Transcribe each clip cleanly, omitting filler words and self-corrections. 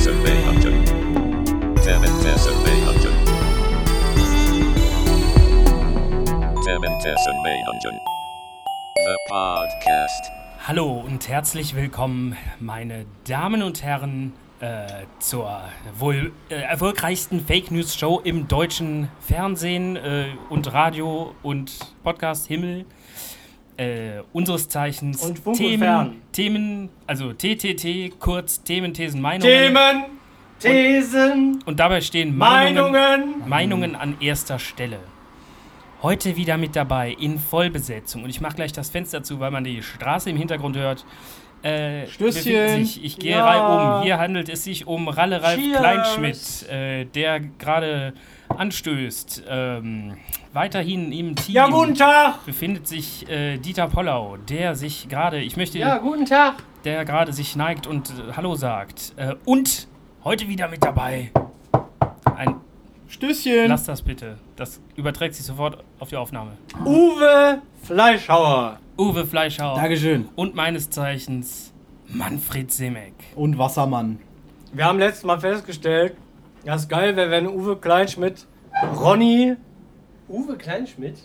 The Podcast. Hallo und herzlich willkommen, meine Damen und Herren, zur wohl erfolgreichsten Fake News Show im deutschen Fernsehen und Radio und Podcast Himmel. Unseres Zeichens und Funk und Fern. Themen, also TTT, kurz Themen, Thesen, Meinungen. Themen, Thesen und dabei stehen Meinungen an erster Stelle. Heute wieder mit dabei in Vollbesetzung und ich mache gleich das Fenster zu, weil man die Straße im Hintergrund hört. Stößchen. Ich gehe reihum. Hier handelt es sich um Ralle Ralf Kleinschmidt, der gerade anstößt. Weiterhin im Team guten Tag. befindet sich Dieter Pollau, der sich gerade, guten Tag. der gerade sich neigt und Hallo sagt. Und heute wieder mit dabei ein Stößchen. Lass das bitte. Das überträgt sich sofort auf die Aufnahme. Uwe Fleischhauer. Uwe Fleischhauer. Dankeschön. Und meines Zeichens Manfred Simek. Und Wassermann. Wir haben letztes Mal festgestellt, dass es geil wäre, wenn Uwe Kleinschmidt, Ronny... Uwe Kleinschmidt?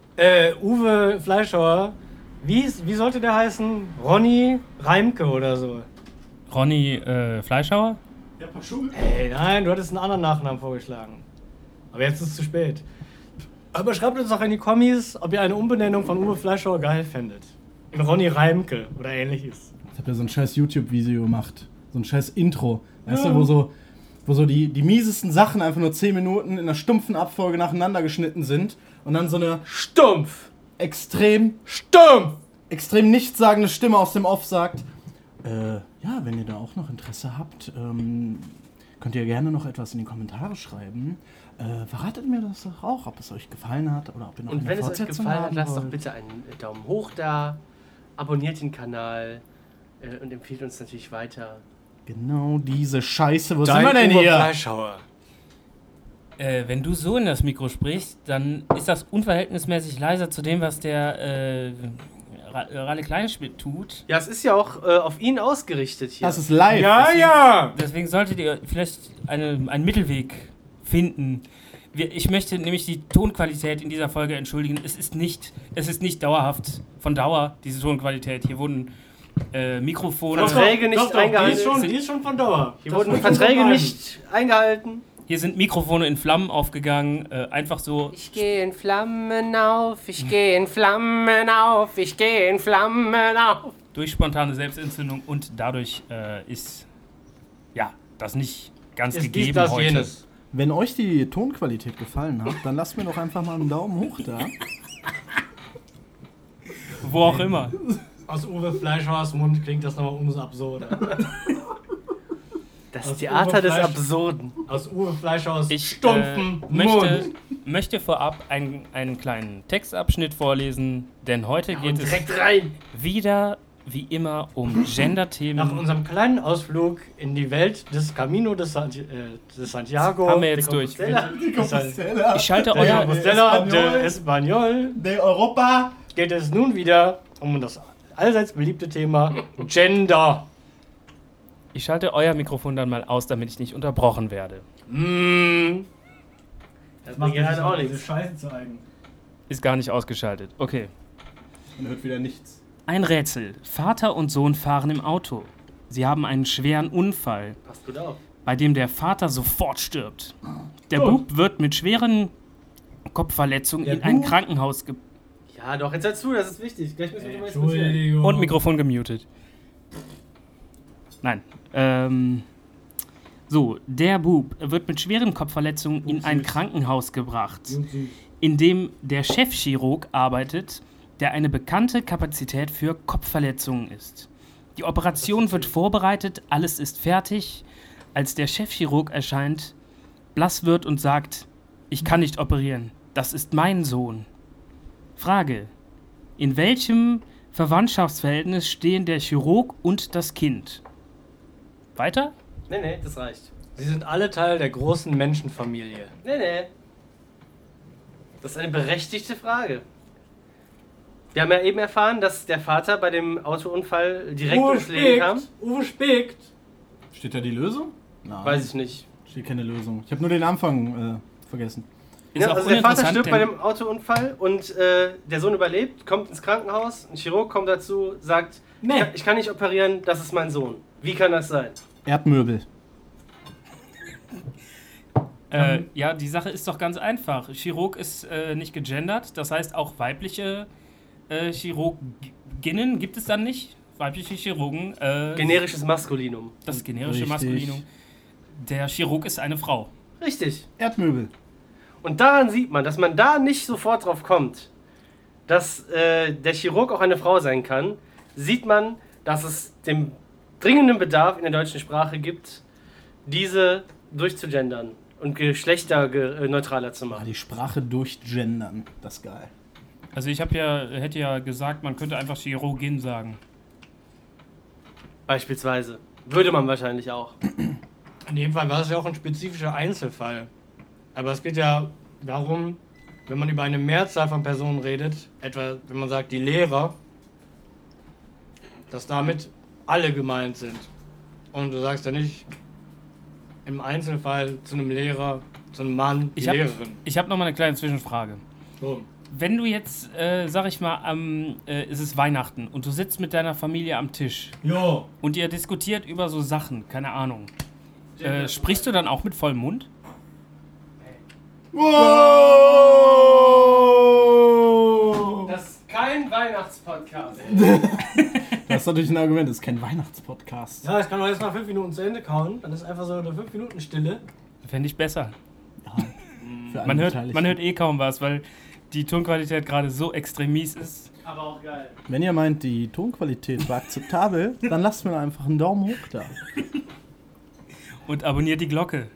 Uwe Fleischhauer, wie sollte der heißen? Ronny Reimke oder so. Ronny Fleischhauer? Hey, nein, du hattest einen anderen Nachnamen vorgeschlagen. Aber jetzt ist es zu spät. Aber schreibt uns doch in die Kommis, ob ihr eine Umbenennung von Uwe Fleischhauer geil fändet. In Ronny Reimke oder ähnliches. Ich hab ja so ein scheiß YouTube-Video gemacht. So ein scheiß Intro. Weißt du, wo so die miesesten Sachen einfach nur 10 Minuten in einer stumpfen Abfolge nacheinander geschnitten sind. Und dann so eine extrem nichtssagende Stimme aus dem Off sagt, ja, wenn ihr da auch noch Interesse habt, könnt ihr gerne noch etwas in die Kommentare schreiben. Verratet mir das doch auch, ob es euch gefallen hat oder ob ihr noch und eine wenn es euch Fortsetzung gefallen hat, haben lasst doch wollt. bitte einen Daumen hoch da, abonniert den Kanal und empfiehlt uns natürlich weiter. Genau diese Scheiße. Wo Dein sind wir denn Uwe hier? Fleischhauer. Wenn du so in das Mikro sprichst, dann ist das unverhältnismäßig leiser zu dem, was der Ralle Kleinschmidt tut. Ja, es ist ja auch auf ihn ausgerichtet hier. Das ist live. Ja. Deswegen solltet ihr vielleicht einen Mittelweg finden. Ich möchte nämlich die Tonqualität in dieser Folge entschuldigen. Es ist nicht dauerhaft von Dauer, diese Tonqualität. Hier wurden Mikrofone... Verträge nicht eingehalten. Die ist schon von Dauer. Hier wurden Verträge nicht eingehalten. Hier sind Mikrofone in Flammen aufgegangen. Einfach so... Ich gehe in Flammen auf, ich gehe in Flammen auf, ich gehe in Flammen auf. Durch spontane Selbstentzündung und dadurch ist das nicht ganz gegeben das heute. jenes. Wenn euch die Tonqualität gefallen hat, dann lasst mir doch einfach mal einen Daumen hoch da. Wo auch immer. Aus Uwe Fleischhauers Mund klingt das nochmal umso absurder. Das Aus Theater Uwe des Fleisch- Absurden. Aus Uwe Fleischhauers Ich stumpfen Mund. möchte vorab einen kleinen Textabschnitt vorlesen, denn heute geht es Direkt rein. wieder wie immer um Nach Gender-Themen. unserem kleinen Ausflug in die Welt des Camino de Santiago. Haben wir jetzt durch. Ich schalte Der euer... Compostela de Español. De Europa. Geht es nun wieder um das allseits beliebte Thema Gender. Ich schalte euer Mikrofon dann mal aus, damit ich nicht unterbrochen werde. Das macht ja halt auch nichts. Scheiße zeigen. Ist gar nicht ausgeschaltet. Okay. Man hört wieder nichts. Ein Rätsel. Vater und Sohn fahren im Auto. Sie haben einen schweren Unfall, Passt gut auf. bei dem der Vater sofort stirbt. Der Bub wird mit schweren Kopfverletzungen in ein Krankenhaus Ja, doch, jetzt hör zu, das ist wichtig. Gleich müssen wir drüber diskutieren. Entschuldigung. und Mikrofon gemutet. Nein. Der Bub wird mit schweren Kopfverletzungen in ein Krankenhaus gebracht, in dem der Chefchirurg arbeitet, der eine bekannte Kapazität für Kopfverletzungen ist. Die Operation wird vorbereitet, alles ist fertig, als der Chefchirurg erscheint, blass wird und sagt, ich kann nicht operieren, das ist mein Sohn. Frage, in welchem Verwandtschaftsverhältnis stehen der Chirurg und das Kind? Weiter? Nee, das reicht. Sie sind alle Teil der großen Menschenfamilie. Nee. Das ist eine berechtigte Frage. Wir haben ja eben erfahren, dass der Vater bei dem Autounfall direkt ins Leben kam. Uwe spickt. Steht da die Lösung? Nein. Weiß ich nicht. Steht keine Lösung. Ich habe nur den Anfang vergessen. Ja, auch also der Vater uninteressant, stirbt bei denn- dem Autounfall und der Sohn überlebt, kommt ins Krankenhaus, ein Chirurg kommt dazu, sagt, Nee. ich kann nicht operieren, das ist mein Sohn. Wie kann das sein? Erdmöbel. Ja, die Sache ist doch ganz einfach. Chirurg ist nicht gegendert, das heißt auch weibliche Chirurginnen gibt es dann nicht. Weibliche Chirurgen. Generisches Maskulinum. Das generische Richtig. Maskulinum. Der Chirurg ist eine Frau. Richtig. Erdmöbel. Und daran sieht man, dass man da nicht sofort drauf kommt, dass der Chirurg auch eine Frau sein kann, sieht man, dass es den dringenden Bedarf in der deutschen Sprache gibt, diese durchzugendern und geschlechterneutraler zu Ah, machen. die Sprache durchgendern. Das ist geil. Also ich hätte ja gesagt, man könnte einfach Chirurgin sagen. Beispielsweise. Würde man wahrscheinlich auch. In dem Fall war es ja auch ein spezifischer Einzelfall. Aber es geht ja darum, wenn man über eine Mehrzahl von Personen redet, etwa wenn man sagt die Lehrer, dass damit alle gemeint sind. Und du sagst ja nicht im Einzelfall zu einem Lehrer, zu einem Mann, die Lehrerin. Ich habe noch mal eine kleine Zwischenfrage. So. Wenn du jetzt, sag ich mal, es ist Weihnachten und du sitzt mit deiner Familie am Tisch Jo. und ihr diskutiert über so Sachen, keine Ahnung. Sprichst du dann auch mit vollem Mund? Wow! Das ist kein Weihnachtspodcast. Das ist natürlich ein Argument, das ist kein Weihnachtspodcast. Ja, ich kann doch jetzt nach 5 Minuten zu Ende kauen. Dann ist einfach so eine 5 Minuten Stille. Fände ich besser. Für alle Man Beteiligten. hört eh kaum was, weil die Tonqualität gerade so extrem mies ist. Aber auch geil. Wenn ihr meint, die Tonqualität war akzeptabel, dann lasst mir einfach einen Daumen hoch da. Und abonniert die Glocke.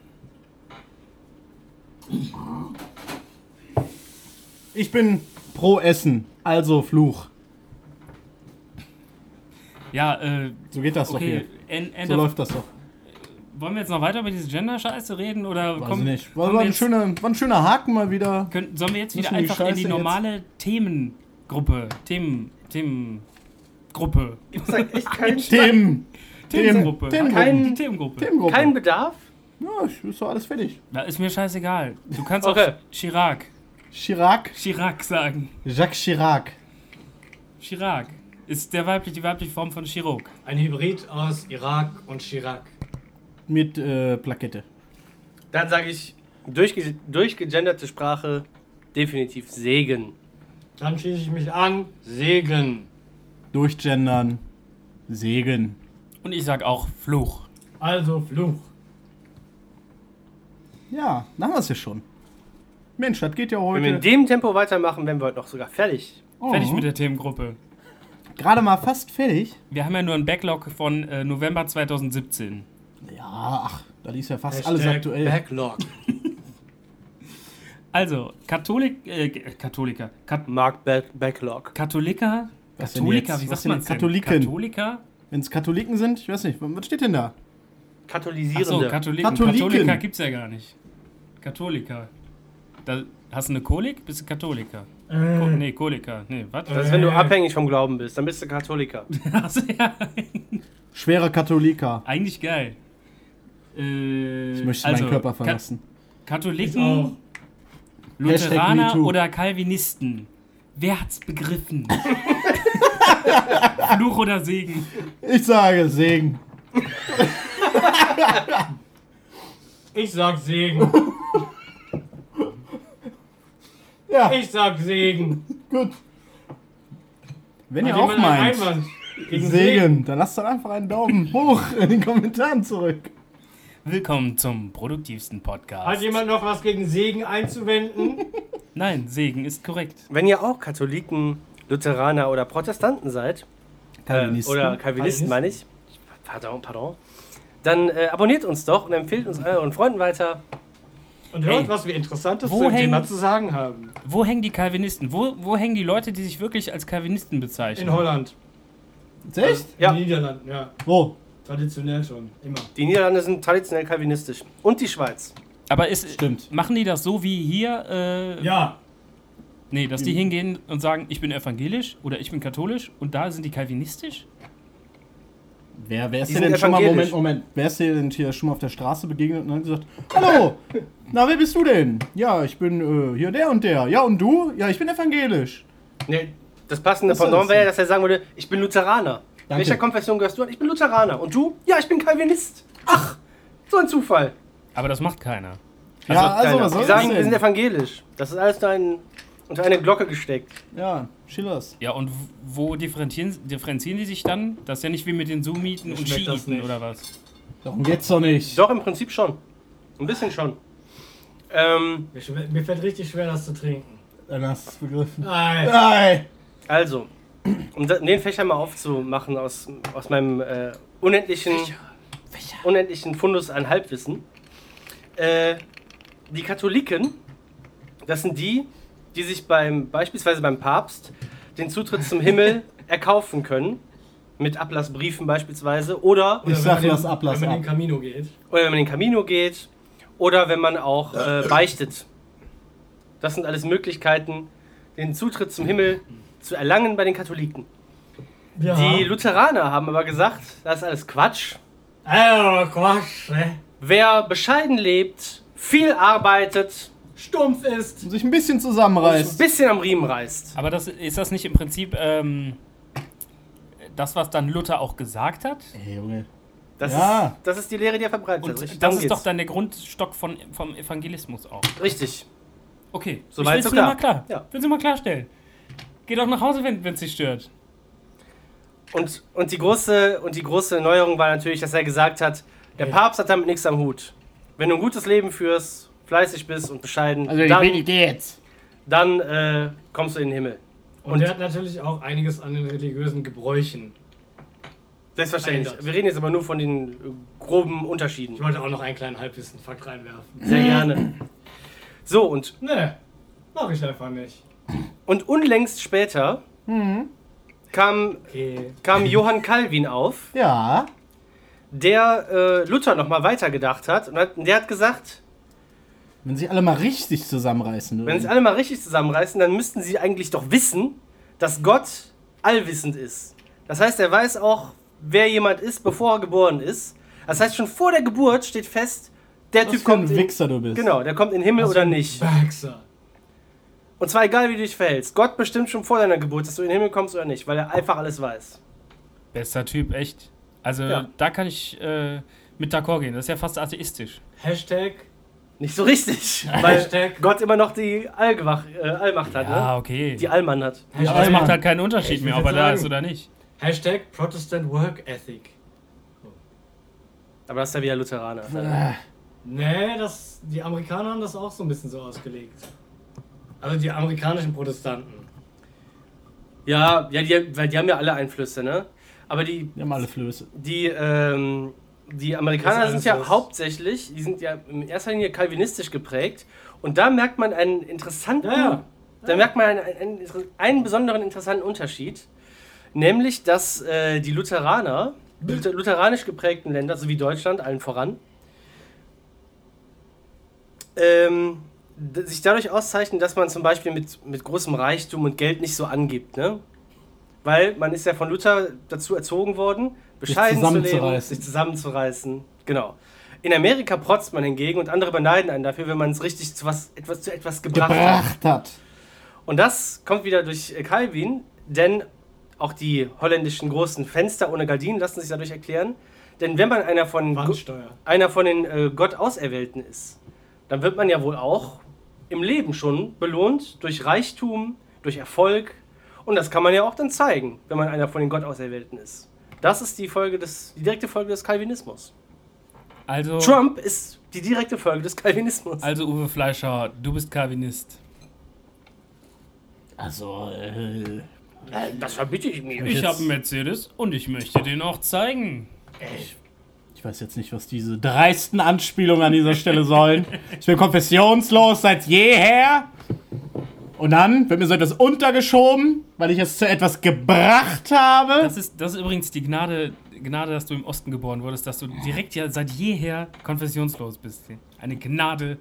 Ich bin pro Essen, also Fluch. Ja, So geht das okay. doch hier. So läuft das doch. Wollen wir jetzt noch weiter über diese Gender-Scheiße reden? Oder Weiß ich kommen, nicht. kommen War wir ein jetzt, schöner Haken mal wieder. sollen wir jetzt wieder Müssen die einfach in die Scheiße normale Themengruppe, Themengruppe. Gibt es echt keinen Themengruppe. Kein- Themengruppe. Themengruppe. kein Bedarf? Ja, ist doch alles fertig. Da ist mir scheißegal. Du kannst Okay. auch Chirac Chirac. sagen. Jacques Chirac. Chirac ist die weibliche Form von Chirurg. Ein Hybrid aus Irak und Chirac. Mit Plakette. Dann sage ich, durchgegenderte Sprache, definitiv Segen. Dann schließe ich mich an. Segen. Durchgendern. Segen. Und ich sag auch Fluch. Also Fluch. Ja, dann haben wir es ja schon. Mensch, das geht ja Wenn wir in heute dem Tempo weitermachen, werden wir heute noch sogar fertig. Fertig mit der Themengruppe. gerade mal fast fertig. Wir haben ja nur einen Backlog von November 2017. Ja, ach, das ist ja fast alles aktuell. Backlog. Also, Katholiker. Mark Backlog. Katholiker? Was denn Katholiker, jetzt? wie Was sagt denn man jetzt? denn? Katholiken? Katholiker? Wenn es Katholiken sind, ich weiß nicht, was steht denn da? Katholisierende. Achso, Katholiken. Katholiken. Katholiker gibt's ja gar nicht. Katholiker. Da, hast du eine Kolik? Bist du Katholiker? Nee, Koliker. Nee, was? Das ist, wenn du abhängig vom Glauben bist, dann bist du Katholiker. Also, ja, Schwerer Katholiker. eigentlich geil. Ich möchte meinen Körper verlassen. Katholiken, Hashtag Lutheraner MeToo. oder Calvinisten? Wer hat's begriffen? Fluch oder Segen? Ich sage Segen. Ich sag Segen. Ja, Ich sag Segen. gut. Wenn ihr Hat auch jemand einen meint, Einwand gegen Segen, dann lasst doch einfach einen Daumen hoch in den Kommentaren zurück. Willkommen zum produktivsten Podcast. Hat jemand noch was gegen Segen einzuwenden? Nein, Segen ist korrekt. Wenn ihr auch Katholiken, Lutheraner oder Protestanten seid, Calvinisten. oder Calvinisten meine ich, pardon, dann abonniert uns doch und empfehlt uns euren Freunden weiter. Und hört, Ey, was wir Interessantes wo zu dem hängen- Thema zu sagen haben. Wo hängen die Calvinisten? Wo hängen die Leute, die sich wirklich als Calvinisten bezeichnen? In Holland. Echt? Ja. In den Niederlanden, ja. Wo? Traditionell schon. Immer. Die Niederlande sind traditionell kalvinistisch. Und die Schweiz. Aber Stimmt. machen die das so wie hier? Ja. Nee, dass die hingehen und sagen, ich bin evangelisch oder ich bin katholisch und da sind die calvinistisch? Wer ist Die dir sind denn schon mal, evangelisch. Moment, wer ist dir denn hier schon mal auf der Straße begegnet und hat gesagt, hallo, na, wer bist du denn? Ja, ich bin hier der und der. Ja, und du? Ja, ich bin evangelisch. Nee, das passende Was soll Pendant das wäre, denn? dass er sagen würde, ich bin Lutheraner. Danke. Welcher Konfession gehörst du an? Ich bin Lutheraner. Und du? Ja, ich bin Calvinist. Ach, so ein Zufall. Aber das macht keiner. Ja, also Keiner. was soll Die das sagen, wir sind denn? evangelisch. Das ist alles unter eine Glocke gesteckt. Ja, Schillers. Ja, und wo differenzieren die sich dann? Das ist ja nicht wie mit den Sunniten und schmeckt das Schiiten nicht. oder was? Darum geht's doch nicht. Doch, im Prinzip schon. Ein bisschen schon. Mir fällt richtig schwer, das zu trinken. Dann hast du es begriffen. Nein. Nein. Also, um den Fächer mal aufzumachen aus meinem unendlichen Fundus an Halbwissen. Die Katholiken, das sind die sich beispielsweise beim Papst den Zutritt zum Himmel erkaufen können. Mit Ablassbriefen beispielsweise. Oder Ich sag, lass Ablass wenn man ab. den Camino geht. wenn man in den Camino geht. Oder wenn man auch beichtet. Das sind alles Möglichkeiten, den Zutritt zum Himmel zu erlangen bei den Katholiken. Ja. Die Lutheraner haben aber gesagt, das ist alles Quatsch. Quatsch, ne? Wer bescheiden lebt, viel arbeitet, Stumpf ist. Und sich ein bisschen ein zusammenreißt. bisschen am Riemen reißt. Aber ist das nicht im Prinzip das, was dann Luther auch gesagt hat? Ey, Junge. Das ist die Lehre, die er verbreitet hat. Und Darum das ist doch geht's. dann der Grundstock vom Evangelismus auch. Richtig. Okay, So ich weit, will's so nur klar. mal klar. Ja. Will's nur mal klarstellen. Geh doch nach Hause, wenn es dich stört. Und die große Neuerung war natürlich, dass er gesagt hat, der Papst hat damit nichts am Hut. Wenn du ein gutes Leben führst, fleißig bist und bescheiden, dann kommst du in den Himmel. Und er hat natürlich auch einiges an den religiösen Gebräuchen. Selbstverständlich. Verändert. Wir reden jetzt aber nur von den groben Unterschieden. Ich wollte auch noch einen kleinen Halbwissen-Fakt reinwerfen. Sehr gerne. So, und Ne, mach ich einfach nicht. unlängst später kam Okay. Johann Calvin auf, Ja. der Luther nochmal weitergedacht hat. Und der hat gesagt, Wenn sich alle mal richtig zusammenreißen wenn würden. sich alle mal richtig zusammenreißen, dann müssten sie eigentlich doch wissen, dass Gott allwissend ist. Das heißt, er weiß auch, wer jemand ist, bevor er geboren ist. Das heißt, schon vor der Geburt steht fest, der Was Typ für ein kommt in, Wichser du bist. genau, der kommt in den Himmel oder nicht. Baxter. Und zwar egal, wie du dich verhältst. Gott bestimmt schon vor deiner Geburt, dass du in den Himmel kommst oder nicht, weil er einfach alles weiß. Bester Typ, echt. Also Ja. da kann ich mit d'accord gehen. Das ist ja fast atheistisch. Hashtag. Nicht so richtig, weil Hashtag. Gott immer noch die Allmacht hat, Ja, ne? okay. Die Allmann hat. Aber es Hashtag, macht halt keinen Unterschied Ich mehr, will ob er da sagen. ist oder nicht. Hashtag Protestant Work Ethic. Aber das ist ja wieder Lutheraner. Nee, die Amerikaner haben das auch so ein bisschen so ausgelegt. Also die amerikanischen Protestanten. Ja, weil die haben ja alle Einflüsse, ne? Aber die Wir haben alle Flöße. Die Das Amerikaner ist sind ja alles hauptsächlich, die sind ja in erster Linie kalvinistisch geprägt. Und da merkt man einen interessanten, Ja. da merkt man einen besonderen interessanten Unterschied. Nämlich, dass die Lutheraner, lutheranisch geprägten Länder, so wie Deutschland, allen voran, sich dadurch auszeichnen, dass man zum Beispiel mit großem Reichtum und Geld nicht so angibt, ne? Weil man ist ja von Luther dazu erzogen worden, bescheiden zu leben, zusammenzureißen. sich zusammenzureißen. Genau. In Amerika protzt man hingegen und andere beneiden einen dafür, wenn man es richtig zu etwas gebracht hat. Gebracht hat. Und das kommt wieder durch Calvin, denn auch die holländischen großen Fenster ohne Gardinen lassen sich dadurch erklären. Denn wenn man einer von den Gott Auserwählten ist, dann wird man ja wohl auch im Leben schon belohnt durch Reichtum, durch Erfolg. Und das kann man ja auch dann zeigen, wenn man einer von den Gott Auserwählten ist. Das ist die direkte Folge des Calvinismus. Also, Trump ist die direkte Folge des Calvinismus. also Uwe Fleischer, du bist Calvinist. Also, Das verbitte ich mir. Ich habe einen Mercedes und ich möchte den auch zeigen. ich weiß jetzt nicht, was diese dreisten Anspielungen an dieser Stelle sollen. Ich bin konfessionslos seit jeher. Und dann wird mir so etwas untergeschoben, weil ich es zu etwas gebracht habe. Das ist übrigens die Gnade, dass du im Osten geboren wurdest, dass du direkt ja seit jeher konfessionslos bist. Eine Gnade,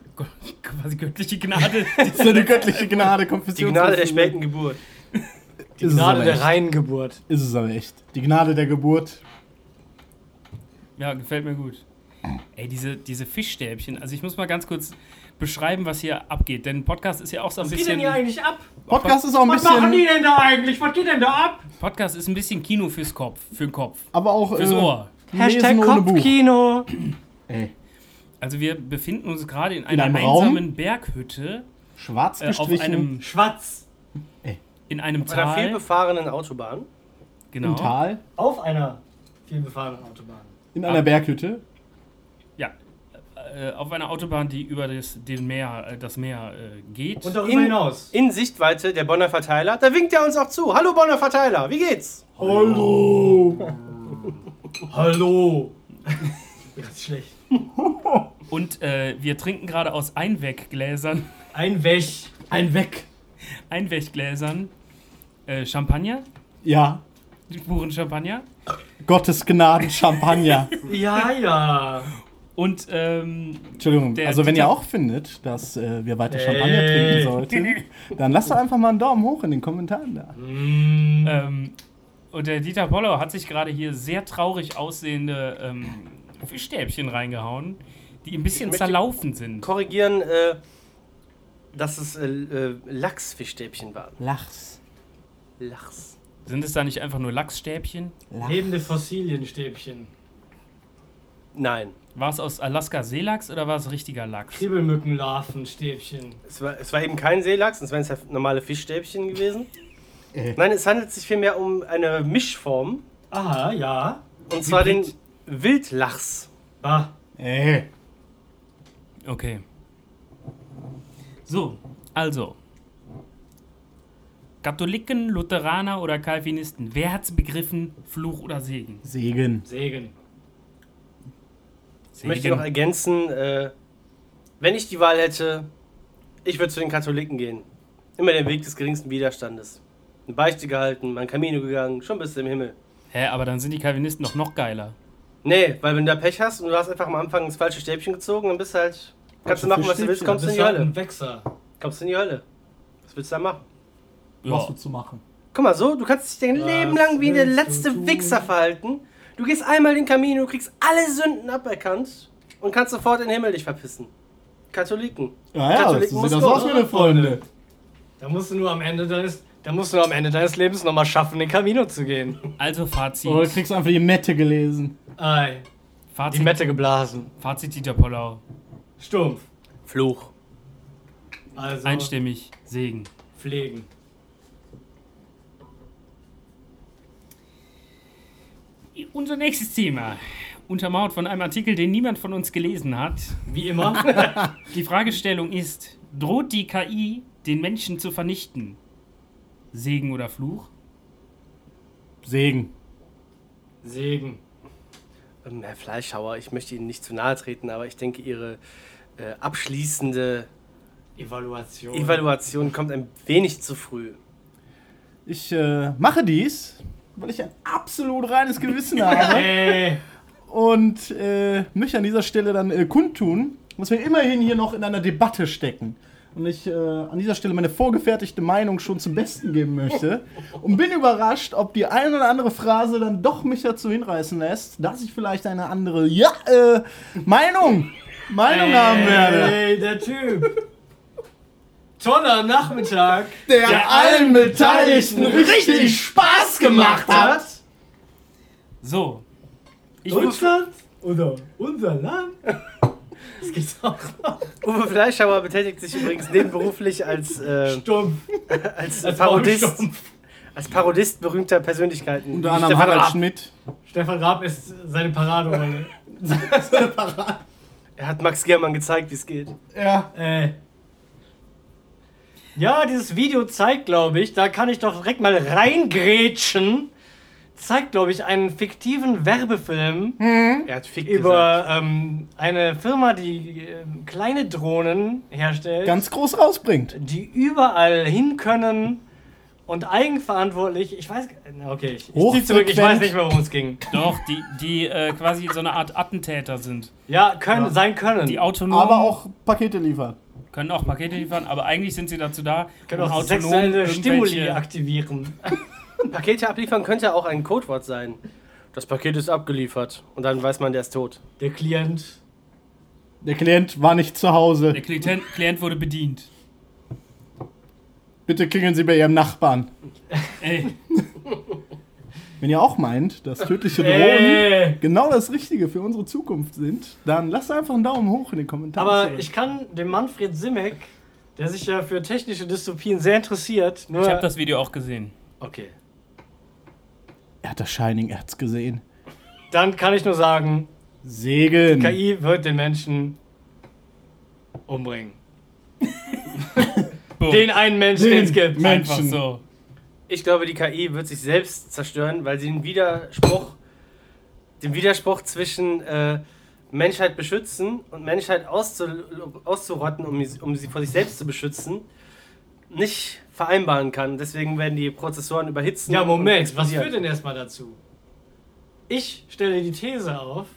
quasi göttliche Gnade. So eine göttliche Gnade, Die konfessionslos. Gnade der späten Geburt. Die Gnade der reinen Geburt. Ist es aber echt. Die Gnade der Geburt. Ja, gefällt mir gut. Ey, diese Fischstäbchen. Also ich muss mal ganz kurz beschreiben, was hier abgeht. Denn Podcast ist ja auch so ein Was geht bisschen... denn hier eigentlich ab? Podcast ist auch ein Was machen die bisschen. denn da eigentlich? Was geht denn da ab? Podcast ist ein bisschen Kino für den Kopf. Aber auch. Fürs Ohr. Hashtag Lesen ohne Buch. Kopfkino. Ey. Also wir befinden uns gerade in In einer einem Raum? einsamen Berghütte Schwarz auf gestrichen. einem Schwarz. in einem Auf einer Tal. vielbefahrenen Autobahn. Genau. Im Tal. Auf einer vielbefahrenen Autobahn. In einer Berghütte. Ja. Auf einer Autobahn, die über das Meer geht. Und darüber hinaus. In Sichtweite der Bonner Verteiler. Da winkt er uns auch zu. Hallo Bonner Verteiler, wie geht's? Hallo. Hallo. Ganz schlecht. Und wir trinken gerade aus Einweggläsern Ein Weg. Ein Weg. Champagner, Ja. puren Champagner. Gottes Gnaden Champagner. Ja. Und Entschuldigung, Der also wenn Dieter- ihr auch findet, dass wir weiter Champagner trinken sollten, dann lasst doch einfach mal einen Daumen hoch in den Kommentaren da. und der Dieter Pollau hat sich gerade hier sehr traurig aussehende Fischstäbchen reingehauen, die ein bisschen möchte- zerlaufen sind. Korrigieren, dass es Lachsfischstäbchen waren. Lachs. Lachs. Sind es da nicht einfach nur Lachsstäbchen? Lebende Fossilienstäbchen. Nein. War es aus Alaska Seelachs oder war es richtiger Lachs? Kribbelmückenlarvenstäbchen. Es war eben kein Seelachs, es waren ja normale Fischstäbchen gewesen. Äh. Nein, es handelt sich vielmehr um eine Mischform. Aha, ja. Und zwar den Hybrid. Wildlachs. Ah, Okay. So, also. Katholiken, Lutheraner oder Calvinisten, wer hat's begriffen, Fluch oder Segen? Segen. Segen. Ich möchte noch ergänzen, wenn ich die Wahl hätte, ich würde zu den Katholiken gehen. Immer den Weg des geringsten Widerstandes. Eine Beichte gehalten, mein Camino gegangen, schon bis im Himmel. Hä, aber dann sind die Calvinisten doch noch geiler. Nee, weil wenn du da Pech hast und du hast einfach am Anfang das falsche Stäbchen gezogen, dann bist du halt, kannst du machen, was du willst, kommst du in die halt Hölle. ein Wechser. Kommst du in die Hölle. Was willst du da machen? Was willst du machen? Guck mal, so, du kannst dich dein Was Leben lang wie der willst letzte du tun? Wichser verhalten. Du gehst einmal den Camino, du kriegst alle Sünden aberkannt und kannst sofort in den Himmel dich verpissen. Katholiken. Ja, Katholiken so muss sieht das kommen. aus, meine Freunde. Da musst du nur am Ende deines Lebens nochmal schaffen, den Camino zu gehen. Also Fazit. Oder du kriegst einfach die Mette gelesen. Ei. Die Fazit, Mette geblasen. Fazit Dieter Pollau. Stumpf. Fluch. Also Einstimmig, Segen. pflegen. Unser nächstes Thema. Untermauert von einem Artikel, den niemand von uns gelesen hat. Wie immer. Die Fragestellung ist, droht die KI den Menschen zu vernichten? Segen oder Fluch? Segen. Segen. Herr Fleischhauer, ich möchte Ihnen nicht zu nahe treten, aber ich denke, Ihre abschließende Evaluation kommt ein wenig zu früh. Ich mache dies, weil ich ein absolut reines Gewissen habe. Und möchte an dieser Stelle dann kundtun, dass wir immerhin hier noch in einer Debatte stecken. Und ich an dieser Stelle meine vorgefertigte Meinung schon zum Besten geben möchte. Und bin überrascht, ob die eine oder andere Phrase dann doch mich dazu hinreißen lässt, dass ich vielleicht eine andere Meinung haben werde. Hey, der Typ. Toller Nachmittag. Der allen Beteiligten richtig Spaß gemacht hat. So. Ich würd- Deutschland oder unser Land? Das gibt's auch noch. Uwe Fleischhauer betätigt sich übrigens nebenberuflich als Stumpf. als Als Parodist. Baumstumpf. Als Parodist berühmter Persönlichkeiten. Unter wie anderem Stefan Harald Raab. Schmidt. Stefan Raab ist seine Paraderolle. Er hat Max Giermann gezeigt, wie es geht. Ja. Ja, dieses Video zeigt, glaube ich, da kann ich doch direkt mal reingrätschen. Zeigt, glaube ich, einen fiktiven Werbefilm Er hat Fick gesagt. über eine Firma, die kleine Drohnen herstellt, Ganz groß rausbringt. die überall hin können und eigenverantwortlich. Ich weiß. Okay, ich zieh zurück, ich weiß nicht mehr, worum es ging. Doch, die quasi so eine Art Attentäter sind. Ja, sein können. Die autonom. Aber auch Pakete liefern Können auch Pakete liefern, aber eigentlich sind sie dazu da, Können auch sexuelle Stimuli aktivieren. Pakete abliefern könnte auch ein Codewort sein. Das Paket ist abgeliefert. Und dann weiß man, der ist tot. Der Klient war nicht zu Hause. Der Klient wurde bedient. Bitte klingeln Sie bei Ihrem Nachbarn. Ey, Wenn ihr auch meint, dass tödliche Drohnen genau das Richtige für unsere Zukunft sind, dann lasst einfach einen Daumen hoch in den Kommentaren. Aber ich kann dem Manfred Simek, der sich ja für technische Dystopien sehr interessiert, nur... ich habe das Video auch gesehen. Okay. Er hat das Shining, er hat's gesehen. Dann kann ich nur sagen, Segeln. KI wird den Menschen umbringen. Boom. Den einen Menschen, den es gibt. Einfach so. Ich glaube, die KI wird sich selbst zerstören, weil sie den Widerspruch zwischen Menschheit beschützen und Menschheit auszurotten, um sie vor sich selbst zu beschützen, nicht vereinbaren kann. Deswegen werden die Prozessoren überhitzen. Ja, Moment, und was explodieren. führt denn erstmal dazu? Ich stelle die These auf,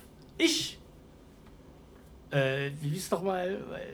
wie ist doch mal...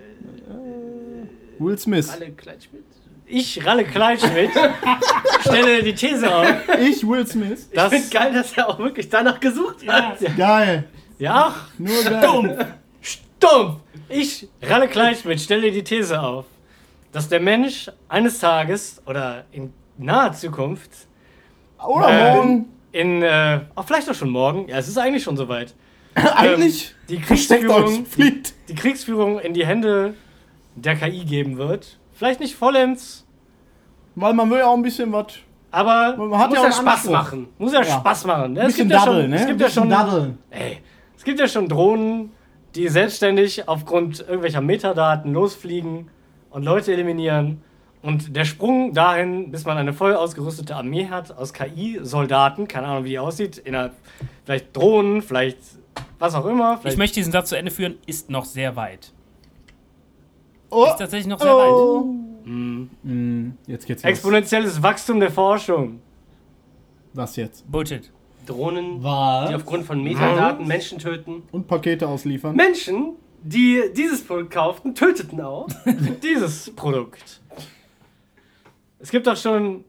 Will Smith. Alle Kleinschmidt? Ich, Ralle Kleinschmidt, stelle die These auf, Ich, Will Smith. Ich finde geil, dass er auch wirklich danach gesucht hat. Geil. ja, Nur geil. stumpf! Ich, Ralle Kleinschmidt, stelle die These auf, dass der Mensch eines Tages oder in naher Zukunft Oder morgen. vielleicht auch schon morgen, ja, es ist eigentlich schon soweit, Eigentlich. die Versteckt euch. Kriegsführung in die Hände der KI geben wird. Vielleicht nicht vollends, Weil man will ja auch ein bisschen was. aber Man hat Muss ja auch ja einen Spaß Anspruch. machen. muss ja, Ja. Spaß machen. Ein Es bisschen gibt ja daddeln, schon, ne? es gibt ja Bisschen schon, daddeln. es gibt ja schon Drohnen, die selbstständig aufgrund irgendwelcher Metadaten losfliegen und Leute eliminieren. Und der Sprung dahin, bis man eine voll ausgerüstete Armee hat aus KI-Soldaten, keine Ahnung, wie die aussieht, vielleicht Drohnen, vielleicht was auch immer. Ich Vielleicht möchte diesen Satz zu Ende führen, ist noch sehr weit. Oh. Ist tatsächlich noch sehr weit. Jetzt geht's los. exponentielles Wachstum der Forschung. Was jetzt? Bullshit. Drohnen, die Was? aufgrund von Metadaten Menschen töten. Und Pakete ausliefern. Menschen, die dieses Produkt kauften, töteten auch. Dieses Produkt. Es gibt doch schon...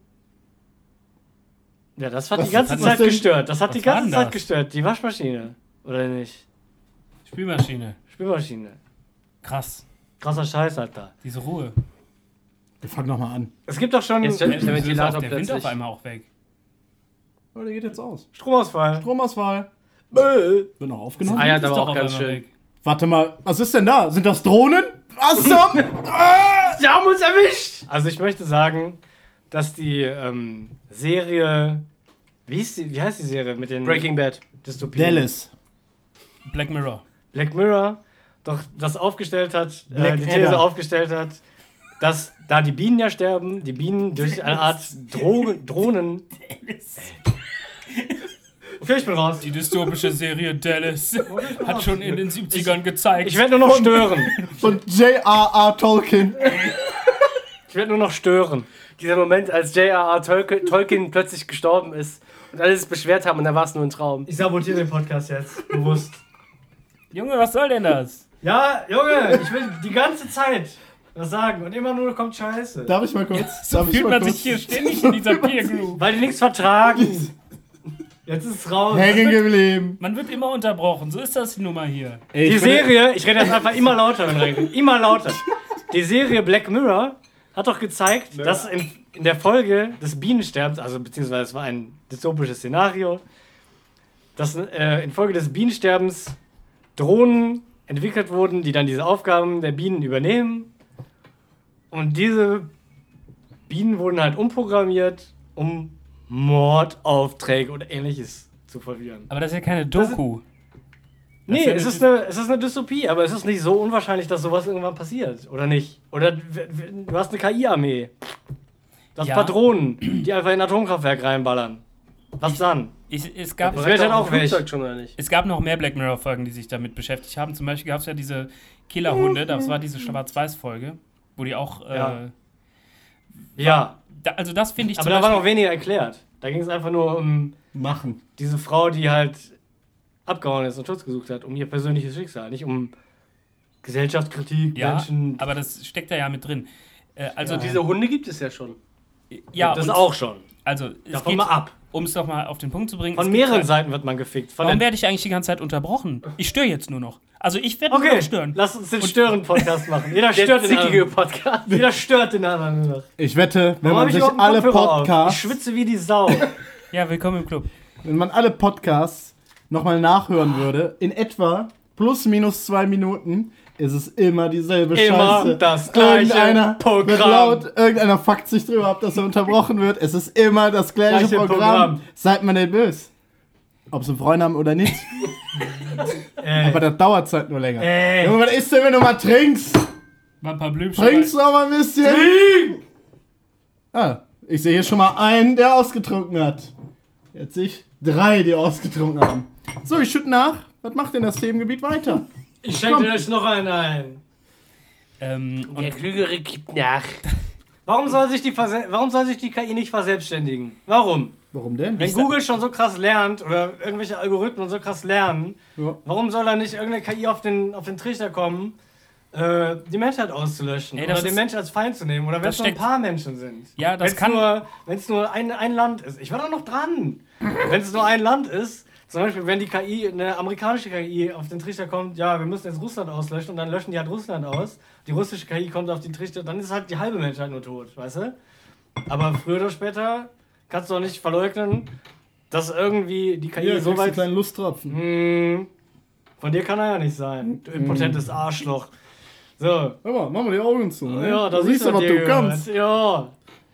Ja, das hat Was- die ganze was Zeit denn? gestört. Das hat die Was war ganze denn Zeit das? gestört. Die Waschmaschine. Oder nicht? Spülmaschine. Spülmaschine. Krass. Krasser Scheiß, Alter. Diese Ruhe. Wir fangen nochmal an. Es gibt doch schon Jetzt Der der Ventilator Wind auf plötzlich. einmal auch weg. Oh, der geht jetzt aus. Stromausfall. Stromausfall. Bäh. Wird noch aufgenommen? Eiert Ist aber doch auch auf ganz einmal schön. weg. Warte mal, was ist denn da? Sind das Drohnen? Was zum? Sie haben uns erwischt! Also ich möchte sagen, dass die Serie... Wie heißt die Serie mit den Breaking Bad. Dystopien? Dallas. Black Mirror. Black Mirror doch das aufgestellt hat, die Black These Adder. aufgestellt hat, dass da die Bienen ja sterben, die Bienen durch eine Art Drohnen... Okay, ich bin raus. Die dystopische Serie Dallas hat schon in den 70ern gezeigt. Ich werde nur noch stören. Von J.R.R. Tolkien. Ich werde nur noch stören. Dieser Moment, als J.R.R. Tolkien plötzlich gestorben ist und alle sich beschwert haben und dann war es nur ein Traum. Ich sabotiere den Podcast jetzt, bewusst. Junge, was soll denn das? Ja, Junge, ich will die ganze Zeit was sagen und immer nur kommt Scheiße. Darf ich mal kurz? So Darf ich fühlt mal man kurz? sich hier ständig in dieser Peer Group. Weil die nichts vertragen. Jetzt ist es raus. Hängen geblieben. Man wird immer unterbrochen. So ist das nun mal hier. Ey, Die ich finde- Serie, ich rede jetzt einfach immer lauter, wenn reingeht. Immer lauter. Die Serie Black Mirror hat doch gezeigt, dass in der Folge des Bienensterbens, also beziehungsweise es war ein dystopisches Szenario, dass in Folge des Bienensterbens Drohnen entwickelt wurden, die dann diese Aufgaben der Bienen übernehmen. Und diese Bienen wurden halt umprogrammiert, um Mordaufträge oder ähnliches zu vollführen. Aber das ist ja keine Doku. Nee, ist ja es ist eine Dystopie, aber es ist nicht so unwahrscheinlich, dass sowas irgendwann passiert. Oder nicht? Oder du hast eine KI-Armee. Du hast Ja. Patronen, die einfach in ein Atomkraftwerk reinballern. Was dann? Es gab Das wird dann auch weg. Flugzeug schon oder nicht? Es gab noch mehr Black Mirror-Folgen, die sich damit beschäftigt haben. Zum Beispiel gab es ja diese Killerhunde, das war diese Schwarz-Weiß-Folge, wo die auch. Ja. Ja, Also, das finde ich aber zum da war Beispiel. noch weniger erklärt. Da ging es einfach nur um Machen. diese Frau, die halt abgehauen ist und Schutz gesucht hat, um ihr persönliches Schicksal, nicht um Gesellschaftskritik, Ja, Menschen. aber das steckt da ja mit drin. Also Diese Hunde gibt es ja schon. ja, das und- auch schon. Also, es Davon geht, mal ab. um es doch mal auf den Punkt zu bringen. Von es gibt mehreren halt- Seiten wird man gefickt. Von Warum der- werde ich eigentlich die ganze Zeit unterbrochen? Ich störe jetzt nur noch. Also ich werde nur Okay, noch stören. lass uns den Stören-Podcast machen. Jeder Der stört den zickige anderen. Podcast. Jeder stört den anderen nur noch. Ich wette, wenn Warum hab man ich sich überhaupt einen alle Kopfhörer auf? Podcasts, Ich schwitze wie die Sau. Ja, willkommen im Club. wenn man alle Podcasts nochmal nachhören würde, in etwa plus minus 2 Minuten, ist es immer dieselbe Immer Scheiße. das gleiche Irgendeiner Programm. wird laut, irgendeiner fuckt sich drüber ab, dass er unterbrochen wird. Es ist immer das gleiche Gleiche Programm. Programm. Seid man nicht böse. Ob sie einen Freund haben oder nicht. Aber das dauert halt nur länger. Junge, was ist denn, wenn du mal trinkst? Mal ein paar Blümchen. Trinkst du auch mal ein bisschen? Ah, ich sehe hier schon mal einen, der ausgetrunken hat. Jetzt sehe ich 3, die ausgetrunken haben. So, ich schütte nach. Was macht denn das Themengebiet weiter? Ich schenke euch noch einen ein. Und Der Klügere gibt nach. Warum soll sich die KI nicht verselbstständigen? Warum? Warum denn? Wenn Google schon so krass lernt oder irgendwelche Algorithmen so krass lernen, Ja. warum soll da nicht irgendeine KI auf den Trichter kommen, die Menschheit auszulöschen Ey, das oder den ist- Menschen als Feind zu nehmen oder wenn das es nur ein steckt- paar Menschen sind? Ja, das Wenn's kann- wenn es nur ein Land ist. Ich war doch noch dran. Wenn es nur ein Land ist, zum Beispiel wenn die KI, eine amerikanische KI auf den Trichter kommt, ja, wir müssen jetzt Russland auslöschen und dann löschen die halt Russland aus. Die russische KI kommt auf den Trichter, dann ist halt die halbe Menschheit nur tot, weißt du? Aber früher oder später kannst du doch nicht verleugnen, dass irgendwie die KI Hier, so so weit... kleinen Lusttropfen. Von dir kann er ja nicht sein, du impotentes Arschloch. So, Hör mal, mach mal die Augen zu. Ne? ja, da du siehst du, ja, was dir du gehört. kannst. Ja.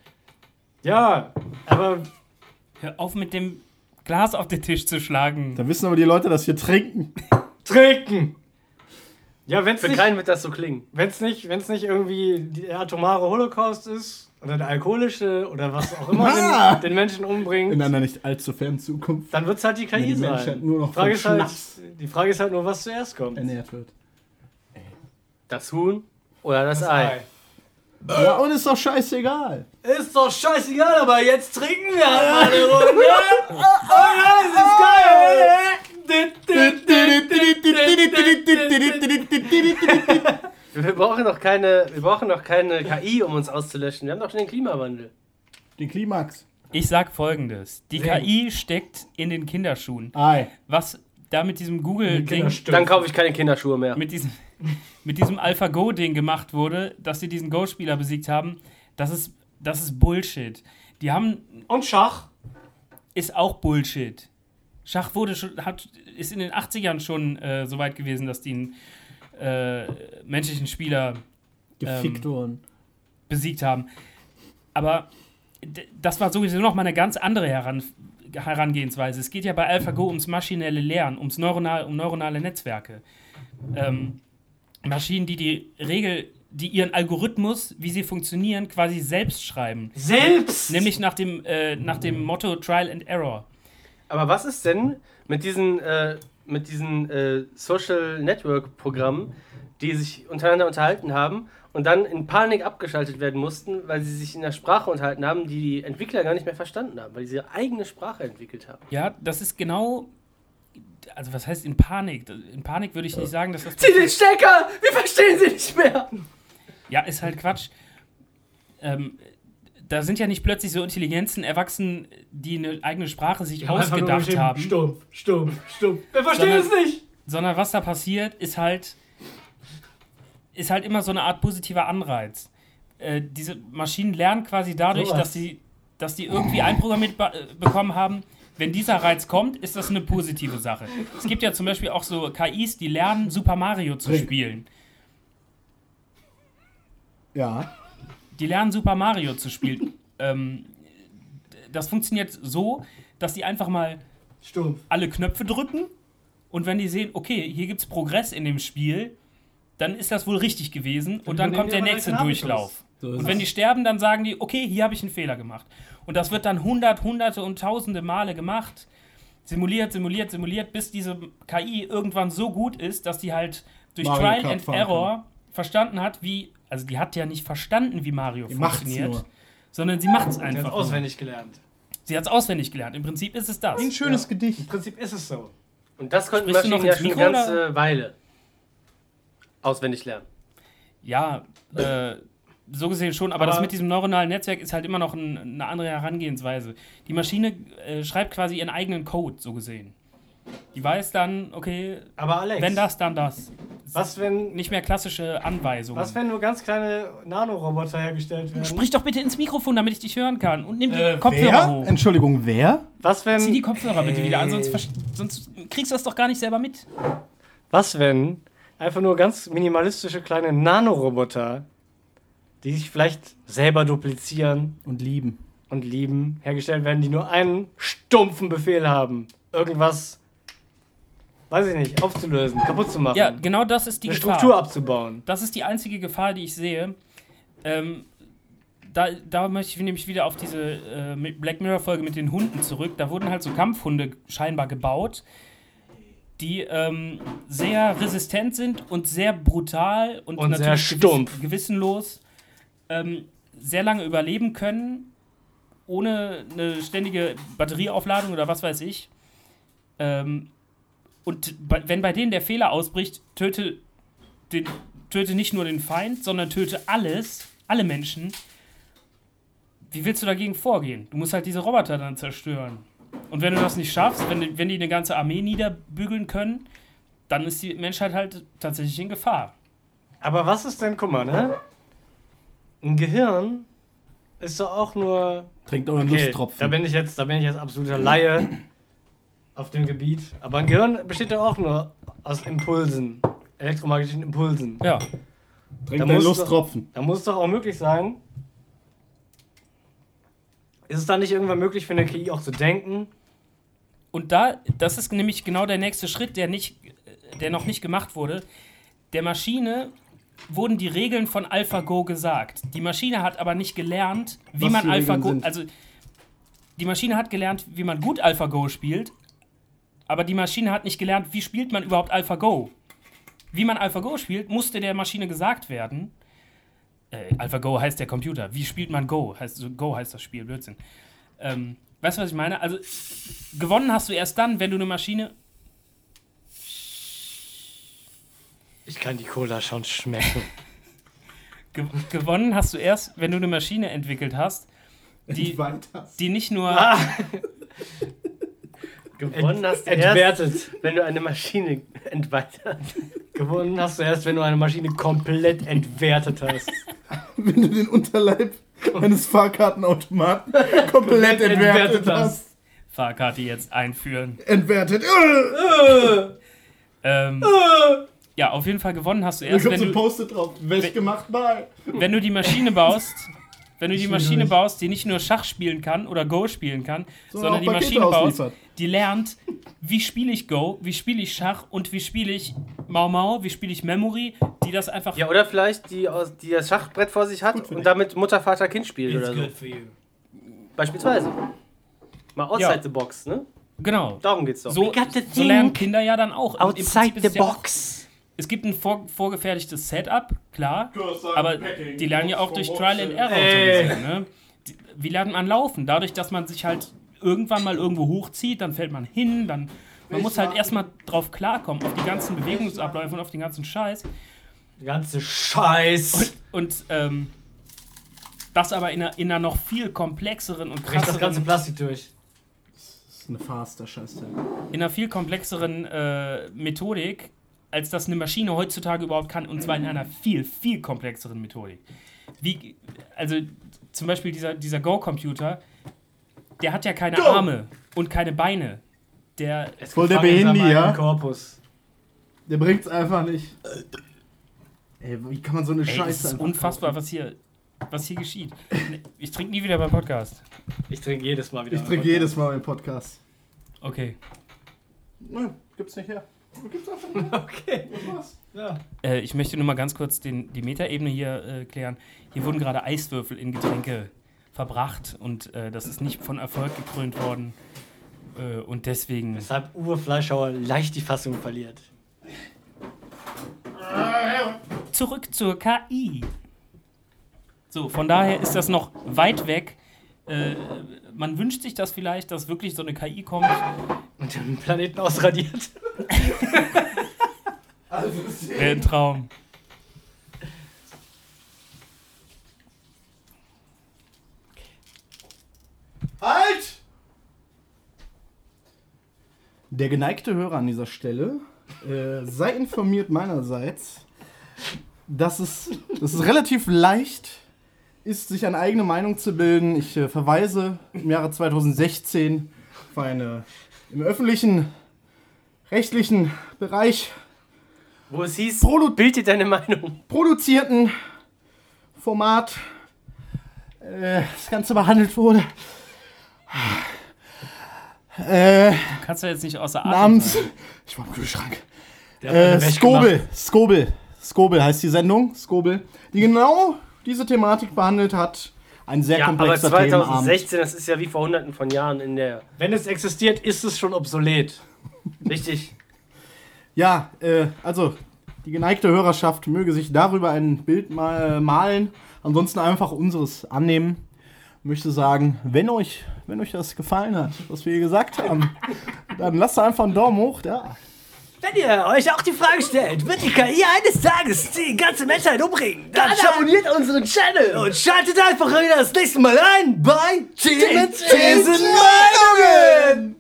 Ja, aber hör auf mit dem Glas auf den Tisch zu schlagen. Da wissen aber die Leute, dass wir trinken. trinken! Ja, wenn's Für nicht, keinen wird das so klingen. wenn's nicht irgendwie der atomare Holocaust ist, oder der alkoholische, oder was auch immer Ah! den Menschen umbringt, In einer nicht allzu fernen Zukunft dann wird's halt die Wenn KI die Menschheit sein. nur noch Die Frage von ist halt, Schnaps die Frage ist halt nur, was zuerst kommt. ernährt wird. Das Huhn oder das Ei. Ja, und ist doch scheißegal. Ist doch scheißegal, aber jetzt trinken wir halt mal eine Runde. Oh ja, das ist geil. Wir brauchen noch keine KI, um uns auszulöschen. Wir haben doch schon den Klimawandel. Den Klimax. Ich sag Folgendes. Die Sehen. KI steckt in den Kinderschuhen. Ei. Was da mit diesem Google-Ding, Dann kaufe ich keine Kinderschuhe mehr. mit diesem AlphaGo-Ding gemacht wurde, dass sie diesen Go-Spieler besiegt haben, das ist Bullshit. Die haben, Und Schach. ist auch Bullshit. Schach ist in den 80ern schon so weit gewesen, dass die einen menschlichen Spieler Gefickt worden. besiegt haben. Aber das war sowieso noch mal eine ganz andere Herangehensweise. Es geht ja bei AlphaGo ums maschinelle Lernen, um neuronale Netzwerke. Maschinen, die ihren Algorithmus, wie sie funktionieren, quasi selbst schreiben. Selbst! Nämlich nach dem Motto Trial and Error. Aber was ist denn mit diesen Social Network Programmen, die sich untereinander unterhalten haben und dann in Panik abgeschaltet werden mussten, weil sie sich in der Sprache unterhalten haben, die die Entwickler gar nicht mehr verstanden haben, weil sie ihre eigene Sprache entwickelt haben. Ja, das ist genau. Also, was heißt in Panik? In Panik würde ich nicht sagen, dass das. Zieh den Stecker! Wir verstehen sie nicht mehr! Ja, ist halt Quatsch. Da sind ja nicht plötzlich so Intelligenzen erwachsen, die eine eigene Sprache sich ausgedacht haben. Stumpf. Wir verstehen es nicht! Sondern was da passiert, ist halt immer so eine Art positiver Anreiz. Diese Maschinen lernen quasi dadurch, So was. dass die irgendwie einprogrammiert bekommen haben, wenn dieser Reiz kommt, ist das eine positive Sache. Es gibt ja zum Beispiel auch so KIs, die lernen, Super Mario zu spielen. Ja. Die lernen Super Mario zu spielen. Das funktioniert so, dass die einfach mal Stumpf. alle Knöpfe drücken und wenn die sehen, okay, hier gibt es Progress in dem Spiel, dann ist das wohl richtig gewesen und dann übernehmen kommt die der aber nächste direkt den Durchlauf. So ist Und wenn die sterben, dann sagen die, okay, hier habe ich einen Fehler gemacht. Und das wird dann hunderte und tausende Male gemacht, simuliert, bis diese KI irgendwann so gut ist, dass die halt durch Mario Trial Kart and fahren Error verstanden hat, also die hat ja nicht verstanden, wie Mario Die macht's funktioniert, nur. sondern sie macht es Der hat einfach. auswendig gelernt. Sie hat es auswendig gelernt. Im Prinzip ist es das. Ein schönes Gedicht. Im Prinzip ist es so. Und das konnten Sprichst du noch Maschinen ja ins schon eine Mikro, ganze Weile. auswendig lernen. Ja, so gesehen schon, aber das mit diesem neuronalen Netzwerk ist halt immer noch eine andere Herangehensweise. Die Maschine schreibt quasi ihren eigenen Code, so gesehen. Die weiß dann, okay, Aber Alex, wenn das, dann das. was wenn, Nicht mehr klassische Anweisungen. was wenn nur ganz kleine Nanoroboter hergestellt werden? Sprich doch bitte ins Mikrofon, damit ich dich hören kann. Und nimm die Kopfhörer hoch. Entschuldigung, wer? Was wenn, Zieh die Kopfhörer bitte wieder an, sonst kriegst du das doch gar nicht selber mit. was wenn einfach nur ganz minimalistische kleine Nanoroboter, die sich vielleicht selber duplizieren Und lieben. und lieben, hergestellt werden, die nur einen stumpfen Befehl haben. Irgendwas, weiß ich nicht, aufzulösen, kaputt zu machen. Ja, genau das ist die eine Gefahr. Struktur abzubauen. Das ist die einzige Gefahr, die ich sehe. Da möchte ich nämlich wieder auf diese Black Mirror-Folge mit den Hunden zurück. Da wurden halt so Kampfhunde scheinbar gebaut, die sehr resistent sind und sehr brutal und Und sehr natürlich stumpf. gewissenlos sehr lange überleben können, ohne eine ständige Batterieaufladung oder was weiß ich. Und wenn bei denen der Fehler ausbricht, töte nicht nur den Feind, sondern töte alle Menschen. Wie willst du dagegen vorgehen? Du musst halt diese Roboter dann zerstören. Und wenn du das nicht schaffst, wenn die eine ganze Armee niederbügeln können, dann ist die Menschheit halt tatsächlich in Gefahr. Aber was ist denn, guck mal, ne? Ein Gehirn ist doch auch nur. Trinkt euren Okay, Lusttropfen. da bin ich jetzt absoluter Laie auf dem Gebiet. Aber ein Gehirn besteht doch auch nur aus Impulsen, elektromagnetischen Impulsen. Ja. Trinkt da deinen muss Lusttropfen. Da muss doch auch möglich sein. Ist es dann nicht irgendwann möglich für eine KI auch zu denken? Und das ist nämlich genau der nächste Schritt, der noch nicht gemacht wurde. Der Maschine wurden die Regeln von AlphaGo gesagt. Die Maschine hat aber nicht gelernt, wie Was man die Regeln AlphaGo... sind. Also, die Maschine hat gelernt, wie man gut AlphaGo spielt, aber die Maschine hat nicht gelernt, wie spielt man überhaupt AlphaGo. Wie man AlphaGo spielt, musste der Maschine gesagt werden. AlphaGo heißt der Computer. Wie spielt man Go? Go heißt das Spiel, Blödsinn. Weißt du, was ich meine? Also, gewonnen hast du erst dann, wenn du eine Maschine... Ich kann die Cola schon schmecken. Gewonnen hast du erst, wenn du eine Maschine entwickelt hast, die nicht nur... Gewonnen hast du Entwertet. erst, wenn du eine Maschine entweiterst. Gewonnen hast du erst, wenn du eine Maschine komplett entwertet hast. Wenn du den Unterleib eines Fahrkartenautomaten komplett entwertet hast. Fahrkarte jetzt einführen. Entwertet. Ja, auf jeden Fall gewonnen hast du Da erst, kommt so wenn ein du, Post-it drauf. Wäsch gemacht mal. wenn du die Maschine baust... Wenn du die will Maschine nicht. baust, die nicht nur Schach spielen kann oder Go spielen kann, sondern auch die Pakete Maschine baust, ausliefert. die lernt, wie spiele ich Go, wie spiele ich Schach und wie spiele ich Mau Mau, wie spiele ich Memory, die das einfach... Ja, oder vielleicht die das Schachbrett vor sich hat und damit Mutter, Vater, Kind spielt oder so. for you. Beispielsweise. Mal outside Ja. the box, ne? Genau. Darum geht's doch. So lernen Kinder ja dann auch. Im outside Prinzip ist the es ja auch- box. Es gibt ein vorgefertigtes Setup, klar, aber die lernen ja auch durch Trial and Error. So gesehen, ne? Wie lernt man laufen? Dadurch, dass man sich halt irgendwann mal irgendwo hochzieht, dann fällt man hin, man muss halt erstmal drauf klarkommen, auf die ganzen Bewegungsabläufe und auf den ganzen Scheiß. Der ganze Scheiß. Und das aber in einer noch viel komplexeren und Kriegt das ganze krasseren, Plastik durch. Das ist eine Farce, der Scheißteil. in einer viel komplexeren Methodik, als das eine Maschine heutzutage überhaupt kann, und zwar in einer viel, viel komplexeren Methodik. Also zum Beispiel dieser Go-Computer, der hat ja keine Arme und keine Beine. Der Voll der Gefangen in seinem Behindi, ja? eigenen Korpus. Der bringt's einfach nicht. Ey, wie kann man so eine es Scheiße ist einfach unfassbar, was hier geschieht. Ich trinke nie wieder beim Podcast. Ich trinke jedes Mal wieder. Ich trinke jedes Mal im Podcast. Okay. Nein, gibt's nicht her. Gibt's einfach nicht. Okay. Das war's. Ja. Ich möchte nur mal ganz kurz die Metaebene hier klären. Hier wurden gerade Eiswürfel in Getränke verbracht und das ist nicht von Erfolg gekrönt worden. Und deswegen... Weshalb Uwe Fleischhauer leicht die Fassung verliert. Zurück zur KI. So, von daher ist das noch weit weg. Man wünscht sich das vielleicht, dass wirklich so eine KI kommt. Und den Planeten ausradiert. Also, Wäre ein Traum. Der geneigte Hörer an dieser Stelle sei informiert meinerseits, dass es relativ leicht ist, sich eine eigene Meinung zu bilden. Ich verweise im Jahre 2016 auf eine im öffentlichen, rechtlichen Bereich Wo es hieß, bild dir deine Meinung. produzierten Format das Ganze behandelt wurde. Du kannst ja jetzt nicht außer Atem Namens. sein. Ich war im Kühlschrank. Skobel. Skobel heißt die Sendung. Skobel. Die genau diese Thematik behandelt hat. Ein sehr Ja, aber komplexer Themenabend. 2016, das ist ja wie vor hunderten von Jahren in der... Wenn es existiert, ist es schon obsolet. Richtig. Ja, also die geneigte Hörerschaft möge sich darüber ein Bild mal malen. Ansonsten einfach unseres annehmen. Ich möchte sagen, wenn euch das gefallen hat, was wir hier gesagt haben, dann lasst einfach einen Daumen hoch da. Wenn ihr euch auch die Frage stellt, wird die KI eines Tages die ganze Menschheit umbringen, dann abonniert unseren Channel und schaltet einfach wieder das nächste Mal ein bei Thesen Meinungen!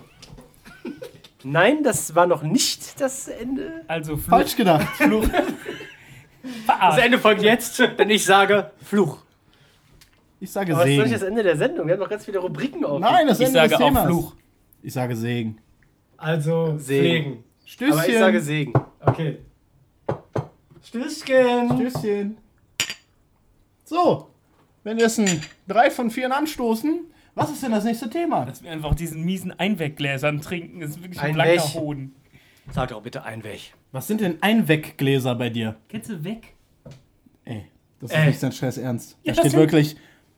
Nein, das war noch nicht das Ende. Also Fluch. Falsch gedacht. Fluch. Das Verarscht. Ende folgt jetzt, denn ich sage Fluch. Ich sage Aber das ist doch nicht Segen. das Ende der Sendung. Wir haben noch ganz viele Rubriken auf. Nein, das Ich Ende sage des auch Themas. Fluch. Ich sage Segen. Also Segen. Pflegen. Stößchen. Aber ich sage Segen. Okay. Stößchen. Stößchen. So, wenn wir jetzt 3 von 4 anstoßen, was ist denn das nächste Thema? Dass wir einfach diesen miesen Einweggläsern trinken, ist wirklich ein Einweg. blanker Hohn. Sag doch bitte Einweg. Was sind denn Einweggläser bei dir? Kennst du weg? Ey, das ist nicht dein Scheiß Ernst. Ja, Da das steht sind- wirklich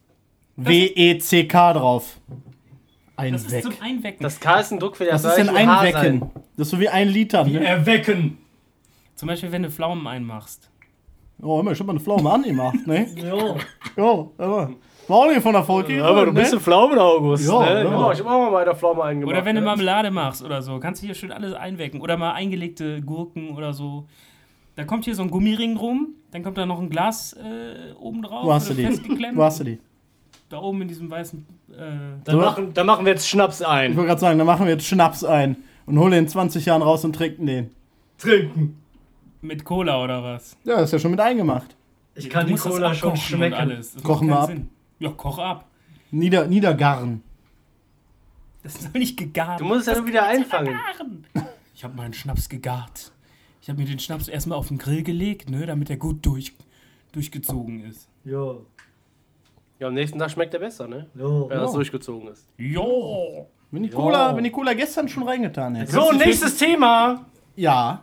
WECK drauf. Das ist Einweg. zum Einwecken. Das K ist ein Druck für das Was ist denn Einwecken? Das ist so wie 1 Liter, ne? Erwecken. Zum Beispiel, wenn du Pflaumen einmachst. Oh, immer schon mal eine Pflaume angemacht, ne? Jo. Ja, aber war auch nicht von der Folge. Aber du bist ein Pflaumen, August. Ja, ne? ja. Oh, ich habe auch mal bei der Pflaume eingemacht. Oder wenn du ne? Marmelade machst oder so, kannst du hier schön alles einwecken. Oder mal eingelegte Gurken oder so. Da kommt hier so ein Gummiring rum, dann kommt da noch ein Glas oben drauf. Wo hast du oder die? festgeklemmt. Wo hast du die? Da oben in diesem weißen. Dann machen wir jetzt Schnaps Ich ein. wollte gerade sagen, da machen wir jetzt Schnaps ein und holen den in 20 Jahren raus und trinken den. Trinken. Mit Cola oder was? Ja, ist ja schon mit eingemacht. Ich kann Du die musst das Cola schon abkochen und schmecken. alles. Das Kochen macht wir keinen Sinn. Ja, koch ab. Niedergarren. Das ist doch nicht gegart. Du musst es ja nur wieder einfangen. Ich habe meinen Schnaps gegart. Ich habe mir den Schnaps erstmal auf den Grill gelegt, ne, damit er gut durchgezogen ist. Jo. Ja, am nächsten Tag schmeckt er besser, ne? Jo. Wenn das durchgezogen ist. Jo. Wenn die Cola gestern schon reingetan hätte. So, nächstes Thema. Ja.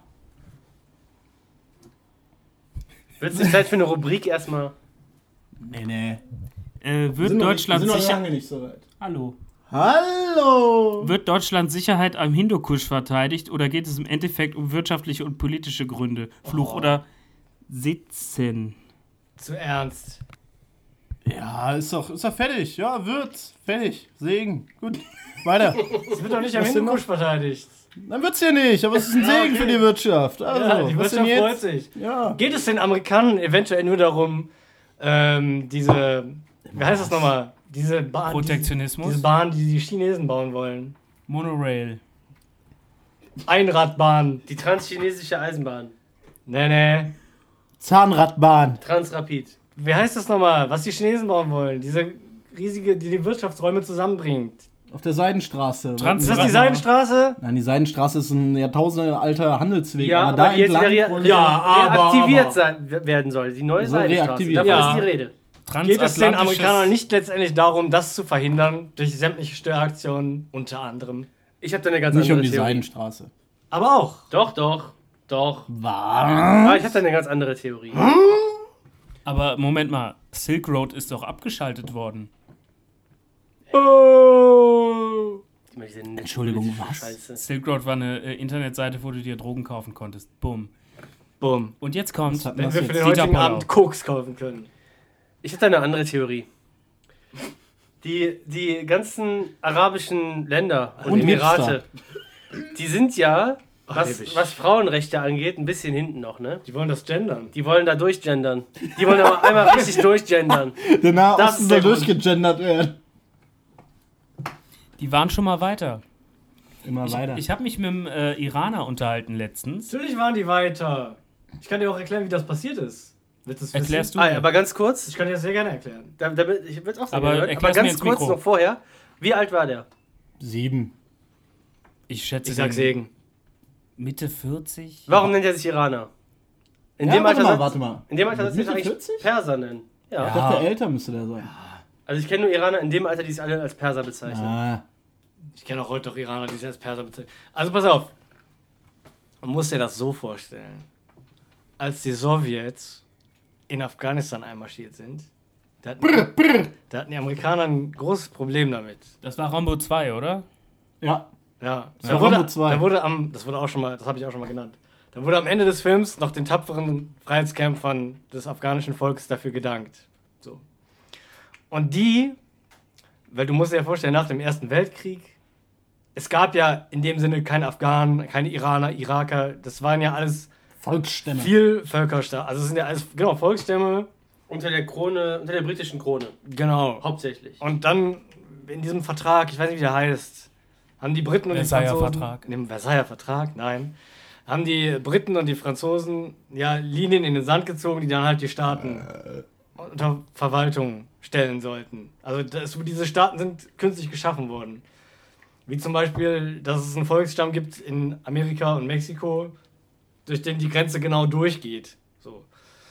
Wird es nicht Zeit für eine Rubrik erstmal? Nee. Wird Deutschland sicher... nicht so weit. Hallo. Hallo! Wird Deutschland Sicherheit am Hindukusch verteidigt oder geht es im Endeffekt um wirtschaftliche und politische Gründe? Fluch oder Sitzen? Zu ernst. Ja, ist doch fertig. Ja, wird's. Fertig. Segen. Gut. Weiter. Es wird doch nicht am Was denn Hindukusch verteidigt. Dann wird's hier nicht, aber es ist ein Segen für die Wirtschaft. Also, Ja, die was denn Wirtschaft freut jetzt? sich. Ja. Geht es den Amerikanern eventuell nur darum, diese, wie heißt das nochmal? Diese Bahn, Protektionismus? diese Bahn, die die Chinesen bauen wollen. Monorail. Einradbahn. Die transchinesische Eisenbahn. Nee. Zahnradbahn. Transrapid. Wie heißt das nochmal? Was die Chinesen bauen wollen? Diese riesige, die Wirtschaftsräume zusammenbringt. Auf der Seidenstraße. Trans- Ist das die Seidenstraße? Nein, die Seidenstraße ist ein jahrtausendealter Handelsweg. Ja, aber da aber die jetzt entlang wieder wollen- reaktiviert werden soll. Die neue Soll Seidenstraße. reaktiviert Davon werden. ist die Rede. Geht es den Transatlantisches- Amerikanern nicht letztendlich darum, das zu verhindern, durch sämtliche Störaktionen unter anderem? Ich habe da eine ganz nicht um andere die Theorie. Seidenstraße. Aber auch. Doch. Was? Ah, ich habe da eine ganz andere Theorie. Aber Moment mal, Silk Road ist doch abgeschaltet worden. Immer diese Entschuldigung, was? Scheiße. Silk Road war eine Internetseite, wo du dir Drogen kaufen konntest. Bumm. Bumm. Und jetzt kommt... hat Wenn Was wir jetzt? für den Dieter heutigen Paulau. Abend Koks kaufen können. Ich habe da eine andere Theorie. Die ganzen arabischen Länder und Und Emirate, die sind ja, Arabisch. was Frauenrechte angeht, ein bisschen hinten noch, ne? Die wollen das gendern. Die wollen da durchgendern. Die wollen aber einmal richtig durchgendern. Der Nahe Das Osten ist soll der Grund. durchgegendert werden. Die waren schon mal weiter. Immer weiter. Ich habe mich mit dem Iraner unterhalten letztens. Natürlich waren die weiter. Ich kann dir auch erklären, wie das passiert ist. Willst du es wissen? Erklärst du? Aber ganz kurz, Ich kann dir das sehr gerne erklären. ich würde es auch sagen, Aber aber erklär's mir ganz ins kurz Mikro. noch vorher, wie alt war der? 7. Ich schätze Ich sag den Segen. Mitte 40. Warum nennt er sich Iraner? In Ja, dem warte Alter mal, warte mal. In dem Alter Mitte sich eigentlich 40? Perser nennen. Ja. Ich dachte, älter müsste der sein. Also ich kenne nur Iraner in dem Alter, die sich alle als Perser bezeichnen. Ah. Ich kenne auch heute noch Iraner, die sich als Perser bezeichnen. Also pass auf. Man muss dir das so vorstellen. Als die Sowjets in Afghanistan einmarschiert sind, da hatten die Amerikaner ein großes Problem damit. Das war Rambo 2, oder? Ja. Ja, Ja, Rambo 2. das habe ich auch schon mal genannt. Da wurde am Ende des Films noch den tapferen Freiheitskämpfern des afghanischen Volkes dafür gedankt. So. Und weil du musst dir ja vorstellen, nach dem Ersten Weltkrieg, es gab ja in dem Sinne keine Afghanen, keine Iraner, Iraker, das waren ja alles Volksstämme. viel Völkerstämme. Also es sind ja alles, genau, Volksstämme. Unter der britischen Krone. Genau. Hauptsächlich. Und dann in diesem Vertrag, ich weiß nicht, wie der heißt, haben die Briten und die Versailler Franzosen... Vertrag. In dem Versailler Vertrag, nein. Haben die Briten und die Franzosen ja Linien in den Sand gezogen, die dann halt die Staaten unter Verwaltung stellen sollten. Also diese Staaten sind künstlich geschaffen worden. Wie zum Beispiel, dass es einen Volksstamm gibt in Amerika und Mexiko, durch den die Grenze genau durchgeht. So.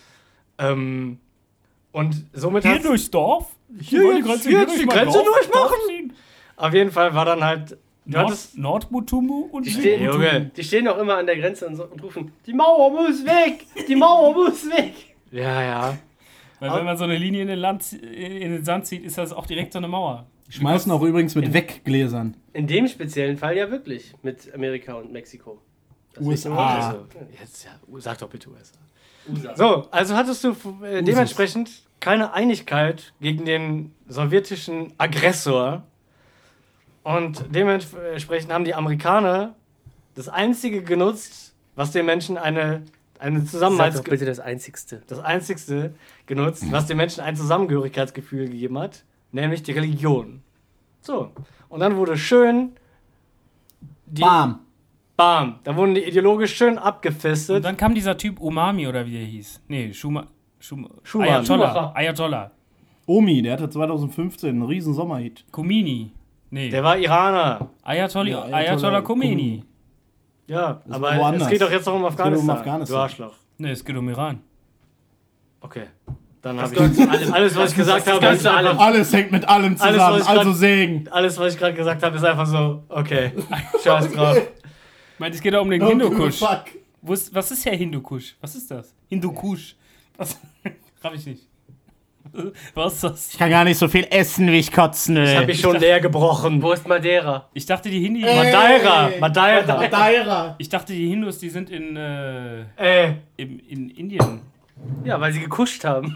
Und somit Hier hat's- durchs Dorf? Hier jetzt die Grenze durchmachen? Auf jeden Fall war dann halt... Du hattest, Nordmutumu und Die stehen, Junge. die stehen auch immer an der Grenze und rufen, die Mauer muss weg! Die Mauer muss weg! ja. Weil wenn man so eine Linie in den Sand zieht, ist das auch direkt so eine Mauer. Die schmeißen auch übrigens mit Weggläsern. In dem speziellen Fall ja wirklich mit Amerika und Mexiko. Das USA. ist immer so. Jetzt, ja, sag doch bitte USA. So, also hattest du dementsprechend keine Einigkeit gegen den sowjetischen Aggressor. Und dementsprechend haben die Amerikaner das Einzige genutzt, was den Menschen eine Sag Zusammenhalts... doch bitte das Einzigste. Das Einzigste genutzt, was den Menschen ein Zusammengehörigkeitsgefühl gegeben hat, nämlich die Religion. So. Und dann wurde schön... Bam. Bam. Da wurden die ideologisch schön abgefistet. Und dann kam dieser Typ Umami oder wie er hieß. Nee, Schumann. Ayatollah. Omi, der hatte 2015 einen riesen Sommerhit. Khomeini. Nee, Der war Iraner. Ayatollah Khomeini. Ja, Das aber war woanders. es geht doch jetzt noch um geht Afghanistan. um Afghanistan. Du Arschloch. Nee, es geht um Iran. Okay. Dann habe ich alles, was ich gesagt habe, ist einfach, Alles hängt mit allem zusammen, Alles, was ich also grad- Segen. alles, was ich gerade gesagt habe, ist einfach so, okay, scheiß drauf. Ich meine, es geht auch um den Don't give a Hindukusch. fuck. Was ist ja Hindukusch? Was ist das? Hindukusch. Was? Hab ich nicht. Was ist das? Ich kann gar nicht so viel essen, wie ich kotzen will. Das habe ich schon leer gebrochen. Wo ist Madeira? Ich dachte, die Madeira. Madeira. Ich dachte, die Hindus, die sind in Indien. Ja, weil sie gekuscht haben.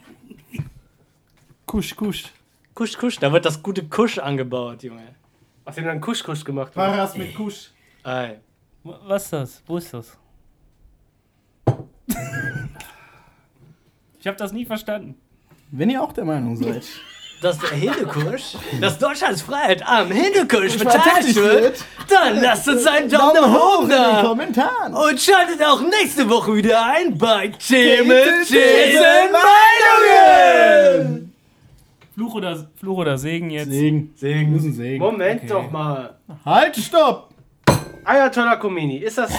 Kusch. Kusch. Da wird das gute Kusch angebaut, Junge. Was haben dann Kusch gemacht? Paras mit Kusch. Ey. Was ist das? Wo ist das? Ich habe das nie verstanden. Wenn ihr auch der Meinung seid. Dass der Hindukusch, dass Deutschlands Freiheit am Hindukusch verteidigt verteidigt wird, dann lasst uns einen Daumen nach oben in den da. Kommentaren. Und schaltet auch nächste Woche wieder ein bei Themen, Meinungen. Fluch oder Segen jetzt? Segen. Segen. Müssen Segen. Moment Okay. doch mal. Halt, stopp! Ayatollah Khomeini, ist das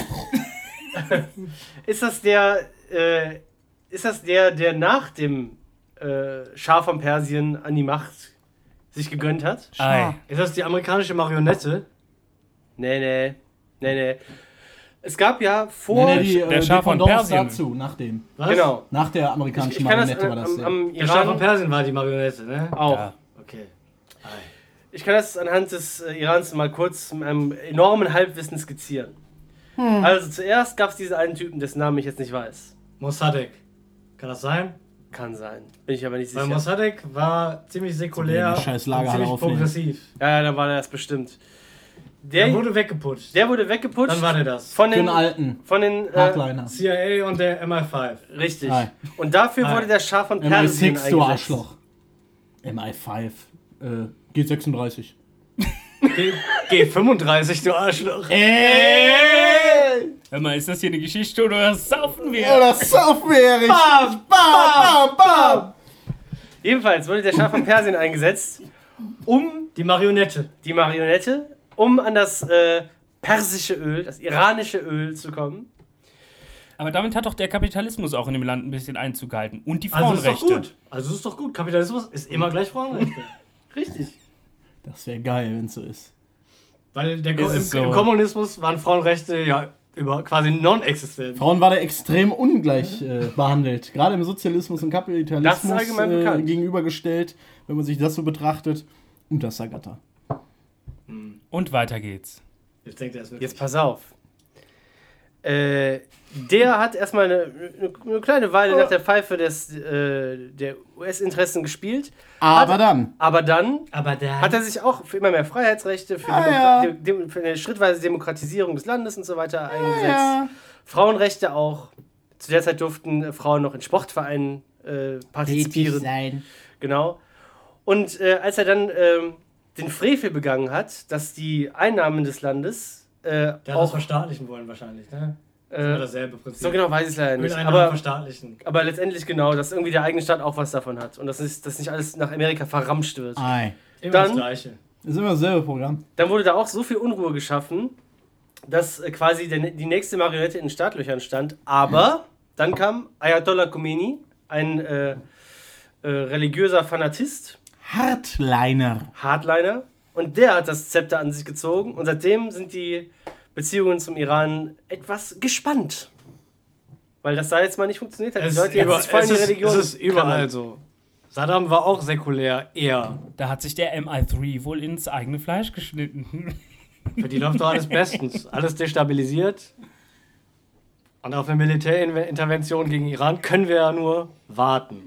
der nach dem Schah von Persien an die Macht sich gegönnt hat? Ei. Ist das die amerikanische Marionette? Nee. Es gab ja vor... der Schah von Dependance Persien. dazu, nach dem. Was? Genau. Nach der amerikanischen Ich kann das Marionette war das. am Der Schah von Iran Persien war die Marionette, ne? auch. Ja. Okay. Ich kann das anhand des Irans mal kurz mit einem enormen Halbwissen skizzieren. Also zuerst gab es diesen einen Typen, dessen Namen ich jetzt nicht weiß. Mossadegh. Kann das sein? Kann sein. Bin ich aber nicht Weil sicher. Mossadegh war ziemlich säkulär Die scheiß und Lagerhalle ziemlich aufnehmen. progressiv. Ja, dann war der das bestimmt. Der Der wurde weggeputscht. wurde weggeputscht Dann war der das. von Für den... einen alten Von den Hardliner. CIA und der MI5. richtig. Hi. Und dafür Hi. wurde der Schah von Persien MI6, du eingesetzt. Arschloch. MI5. G36. G35, du Arschloch. Hör mal, ist das hier eine Geschichte oder saufen wir? Oder saufen wir richtig. Bam, bam, bam. Jedenfalls wurde der Schah von Persien eingesetzt, um Die Marionette. um an das persische Öl, das iranische Öl zu kommen. Aber damit hat doch der Kapitalismus auch in dem Land ein bisschen Einzug gehalten. Und die Also Frauenrechte. ist doch gut. Kapitalismus ist immer gleich Frauenrechte. Richtig. Das wäre geil, wenn es so ist. Weil es im so. Kommunismus waren Frauenrechte ja quasi non-existent. Frauen waren da extrem ungleich behandelt. Gerade im Sozialismus und Das Kapitalismus ist allgemein bekannt. gegenübergestellt, wenn man sich das so betrachtet. Und das Sagata. Und weiter geht's. Jetzt denkt er es wirklich. Jetzt pass auf. Der hat erstmal eine kleine Weile nach der Pfeife der US-Interessen gespielt. Aber dann. Aber dann Aber der hat er sich auch für immer mehr Freiheitsrechte, für, für eine schrittweise Demokratisierung des Landes und so weiter eingesetzt. Ja. Frauenrechte auch. Zu der Zeit durften Frauen noch in Sportvereinen partizipieren. sein. Genau. Und als er dann den Frevel begangen hat, dass die Einnahmen des Landes Der hat das auch... verstaatlichen wollen wahrscheinlich, ne? Das ist immer dasselbe Prinzip. So genau weiß ich es leider nicht. Öleinnahmen verstaatlichen. Aber letztendlich genau, dass irgendwie der eigene Staat auch was davon hat. Und dass nicht alles nach Amerika verramscht wird. Ei. Immer Dann- das Gleiche. Das ist immer dasselbe Programm. Dann wurde da auch so viel Unruhe geschaffen, dass quasi die nächste Marionette in den Startlöchern stand. Aber dann kam Ayatollah Khomeini, ein religiöser Fanatist, Hardliner. Hardliner. Und der hat das Zepter an sich gezogen. Und seitdem sind die Beziehungen zum Iran etwas gespannt. Weil das da jetzt mal nicht funktioniert hat. Die Leute jetzt sich voll in die Religion es ist überall klammern. so. Saddam war auch säkulär, eher. Da hat sich der MI3 wohl ins eigene Fleisch geschnitten. Für die läuft doch alles bestens. Alles destabilisiert. Und auf eine Militärintervention gegen Iran können wir ja nur warten.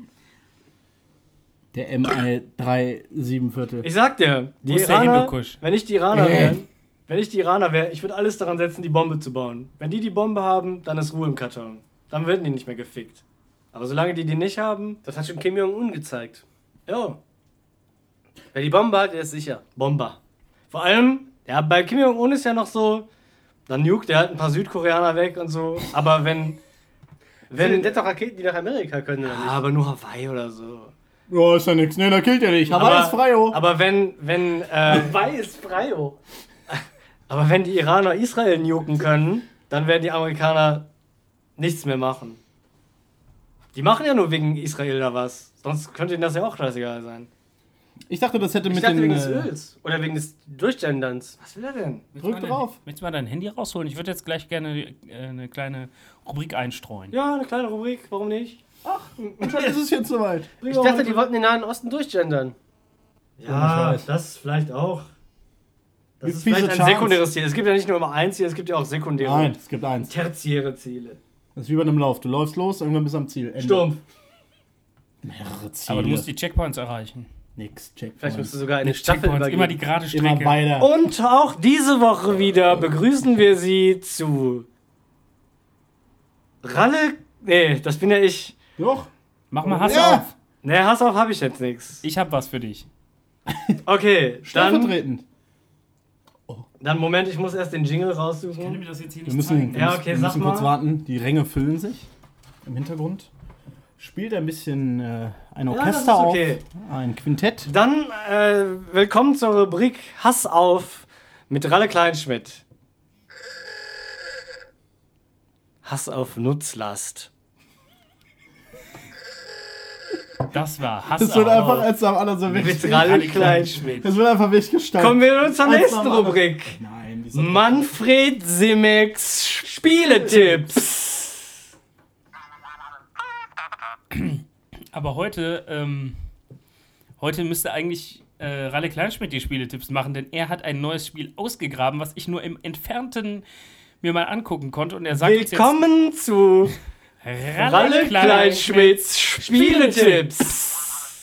Der MI3 7 Viertel. Ich sag dir, die Wo ist der Iraner, Hindukusch? wenn ich die Iraner wäre, ich würde alles daran setzen, die Bombe zu bauen. Wenn die Bombe haben, dann ist Ruhe im Karton. Dann werden die nicht mehr gefickt. Aber solange die nicht haben, Das hat schon Kim Jong-un gezeigt. ja, Wer die Bombe hat, der ist sicher. Bomber. Vor allem, ja, bei Kim Jong-un ist ja noch so, dann juckt der halt ein paar Südkoreaner weg und so. Aber wenn Der hat doch Raketen, die nach Amerika können, oder nicht? aber nur Hawaii oder so. Ja, ist ja nix. Ne, da killt er nicht. Hawaii ist frei, oh. Aber wenn Hawaii ist frei, oh. aber wenn die Iraner Israel nuken können, dann werden die Amerikaner nichts mehr machen. Die machen ja nur wegen Israel da was. Sonst könnte ihnen das ja auch scheißegal sein. Ich dachte, das hätte Ich mit dachte den... wegen des Öls. Oder wegen des Durchgenderns. Was will er denn? Drück drauf. Möchtest du mal dein Handy rausholen? Ich würde jetzt gleich gerne eine kleine Rubrik einstreuen. Ja, eine kleine Rubrik, warum nicht? Und schon ist es jetzt soweit. Ich dachte, die wollten den Nahen Osten durchgendern. Ja, Scheiß. das vielleicht auch. Das Wie ist viele vielleicht ein Chance? sekundäres Ziel. Es gibt ja nicht nur immer ein Ziel, es gibt ja auch sekundäre, Nein, es gibt eins. tertiäre Ziele. Das ist wie bei einem Lauf. Du läufst los, irgendwann bis am Ziel. Ende. Stumpf. Mehrere Ziele. Aber du musst die Checkpoints erreichen. Nix. Vielleicht musst Checkpoints. du sogar eine Nicht Staffel Checkpoints, immer die übergeben. gerade Immer Strecke. weiter. Und auch diese Woche wieder begrüßen wir Sie zu Ralle. Nee, das bin ja ich. Doch. Mach mal Hass Ja. auf. Nee, Hass auf habe ich jetzt nichts. Ich hab was für dich. Okay, dann, Stellvertretend. dann Moment, ich muss erst den Jingle raussuchen. das jetzt hier Wir müssen, Ja, okay, wir sag müssen kurz mal. warten. Die Ränge füllen sich im Hintergrund. Spielt ein bisschen ein das Orchester ist okay. auf. Ein Quintett. Dann willkommen zur Rubrik Hass auf mit Ralle Kleinschmidt. Hass auf Nutzlast. Das war Hass Das wird auf. einfach als am anderen so Mit wichtig. Ralle Kleinschmidt. Das wird einfach weggestaltet. Kommen wir nun zur Als nächsten normal. Rubrik. Nein, die ist Manfred Simex Spieletipps. Aber heute müsste eigentlich Ralle Kleinschmidt die Spieletipps machen, denn er hat ein neues Spiel ausgegraben, was ich nur im Entfernten mir mal angucken konnte. Und er sagt Willkommen zu uns jetzt Ralle Kleinschmidts Spieletipps.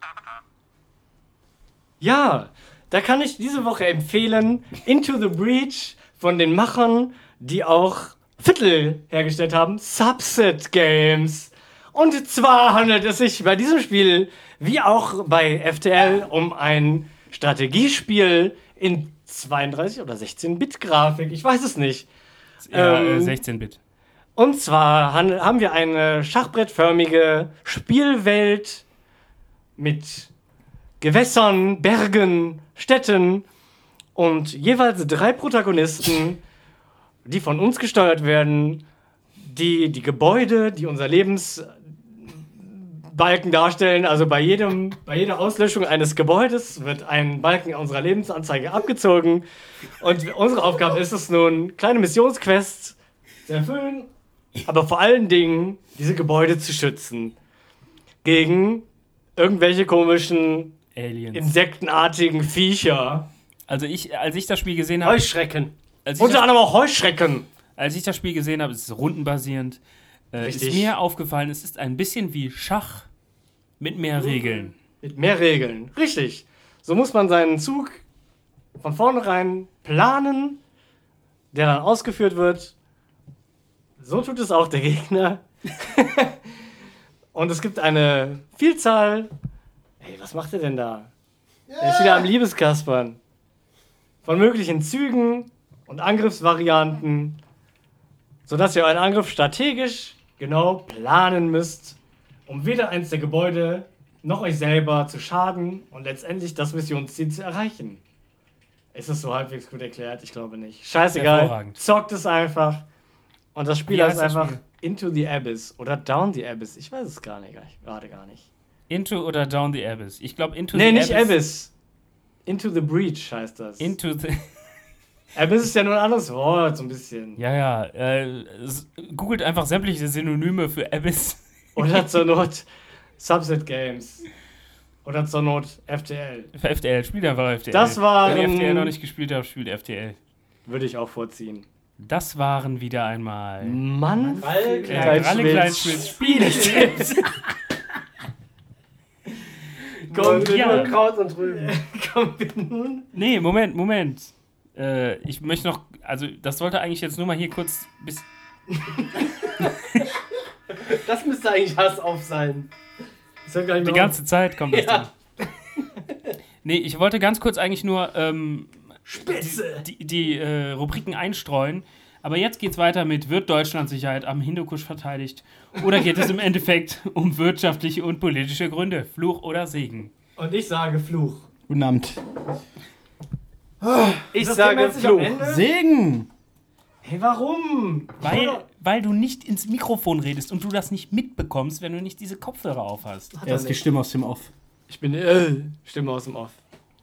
Ja, da kann ich diese Woche empfehlen Into the Breach von den Machern, die auch Viertel hergestellt haben, Subset Games. Und zwar handelt es sich bei diesem Spiel, wie auch bei FTL, um ein Strategiespiel in 32 oder 16-Bit-Grafik. Ich weiß es nicht. Ja, 16-Bit. Und zwar haben wir eine schachbrettförmige Spielwelt mit Gewässern, Bergen, Städten und jeweils 3 Protagonisten, die von uns gesteuert werden, die Gebäude, die unser Lebensbalken darstellen. Also bei jeder Auslöschung eines Gebäudes wird ein Balken unserer Lebensanzeige abgezogen. Und unsere Aufgabe ist es nun, kleine Missionsquests zu erfüllen, aber vor allen Dingen diese Gebäude zu schützen. Gegen irgendwelche komischen, Aliens. insektenartigen Viecher. Also als ich das Spiel gesehen habe... Heuschrecken. Unter anderem auch Heuschrecken. Als ich das Spiel gesehen habe, es ist rundenbasierend, ist Richtig. mir aufgefallen, es ist ein bisschen wie Schach mit mehr Regeln. Mit mehr Regeln. Richtig. So muss man seinen Zug von vornherein planen, der dann ausgeführt wird. So tut es auch der Gegner. Und es gibt eine Vielzahl. Ey, was macht er denn da? Er ist wieder am Liebeskaspern. Von möglichen Zügen und Angriffsvarianten, sodass ihr euren Angriff strategisch genau planen müsst, um weder eins der Gebäude noch euch selber zu schaden und letztendlich das Missionsziel zu erreichen. Ist es so halbwegs gut erklärt? Ich glaube nicht. Scheißegal. Hervorragend. Zockt es einfach. Und das Spiel Wie heißt heißt das einfach Spiel? Into the Abyss oder Down the Abyss. Ich weiß es gerade gar nicht. Into oder Down the Abyss? Ich glaube Into Nee, the nicht Abyss. Into the Breach heißt das. Into the... Abyss ist ja nur ein anderes Wort, so ein bisschen. Ja. Googelt einfach sämtliche Synonyme für Abyss. Oder zur Not Subset Games. Oder zur Not FTL. Für FTL. Spielt einfach FTL. Das waren- Wenn ihr FTL noch nicht gespielt habt, spielt FTL. Würde ich auch vorziehen. Das waren wieder einmal... Mann, Ralle Kleinschwitz Spiele-Tipps. Kommen wir Ja. nun, Kraut und Rüben. kommen wir nun. Nee, Moment. Ich möchte noch... Also, das sollte eigentlich jetzt nur mal hier kurz... Das müsste eigentlich Hass auf sein. Das hört gar nicht Die mehr auf. ganze Zeit kommt das Ja. dann. Nee, ich wollte ganz kurz eigentlich nur Spitze! die Rubriken einstreuen. Aber jetzt geht's weiter mit: Wird Deutschland Sicherheit am Hindukusch verteidigt? Oder geht es im Endeffekt um wirtschaftliche und politische Gründe? Fluch oder Segen? Und ich sage Fluch. Guten Abend. Ich Das sage Thema jetzt nicht am Fluch. Ende? Segen! Hey, warum? Weil du nicht ins Mikrofon redest und du das nicht mitbekommst, wenn du nicht diese Kopfhörer auf hast. Er ist die Stimme aus dem Off. Ich bin Stimme aus dem Off.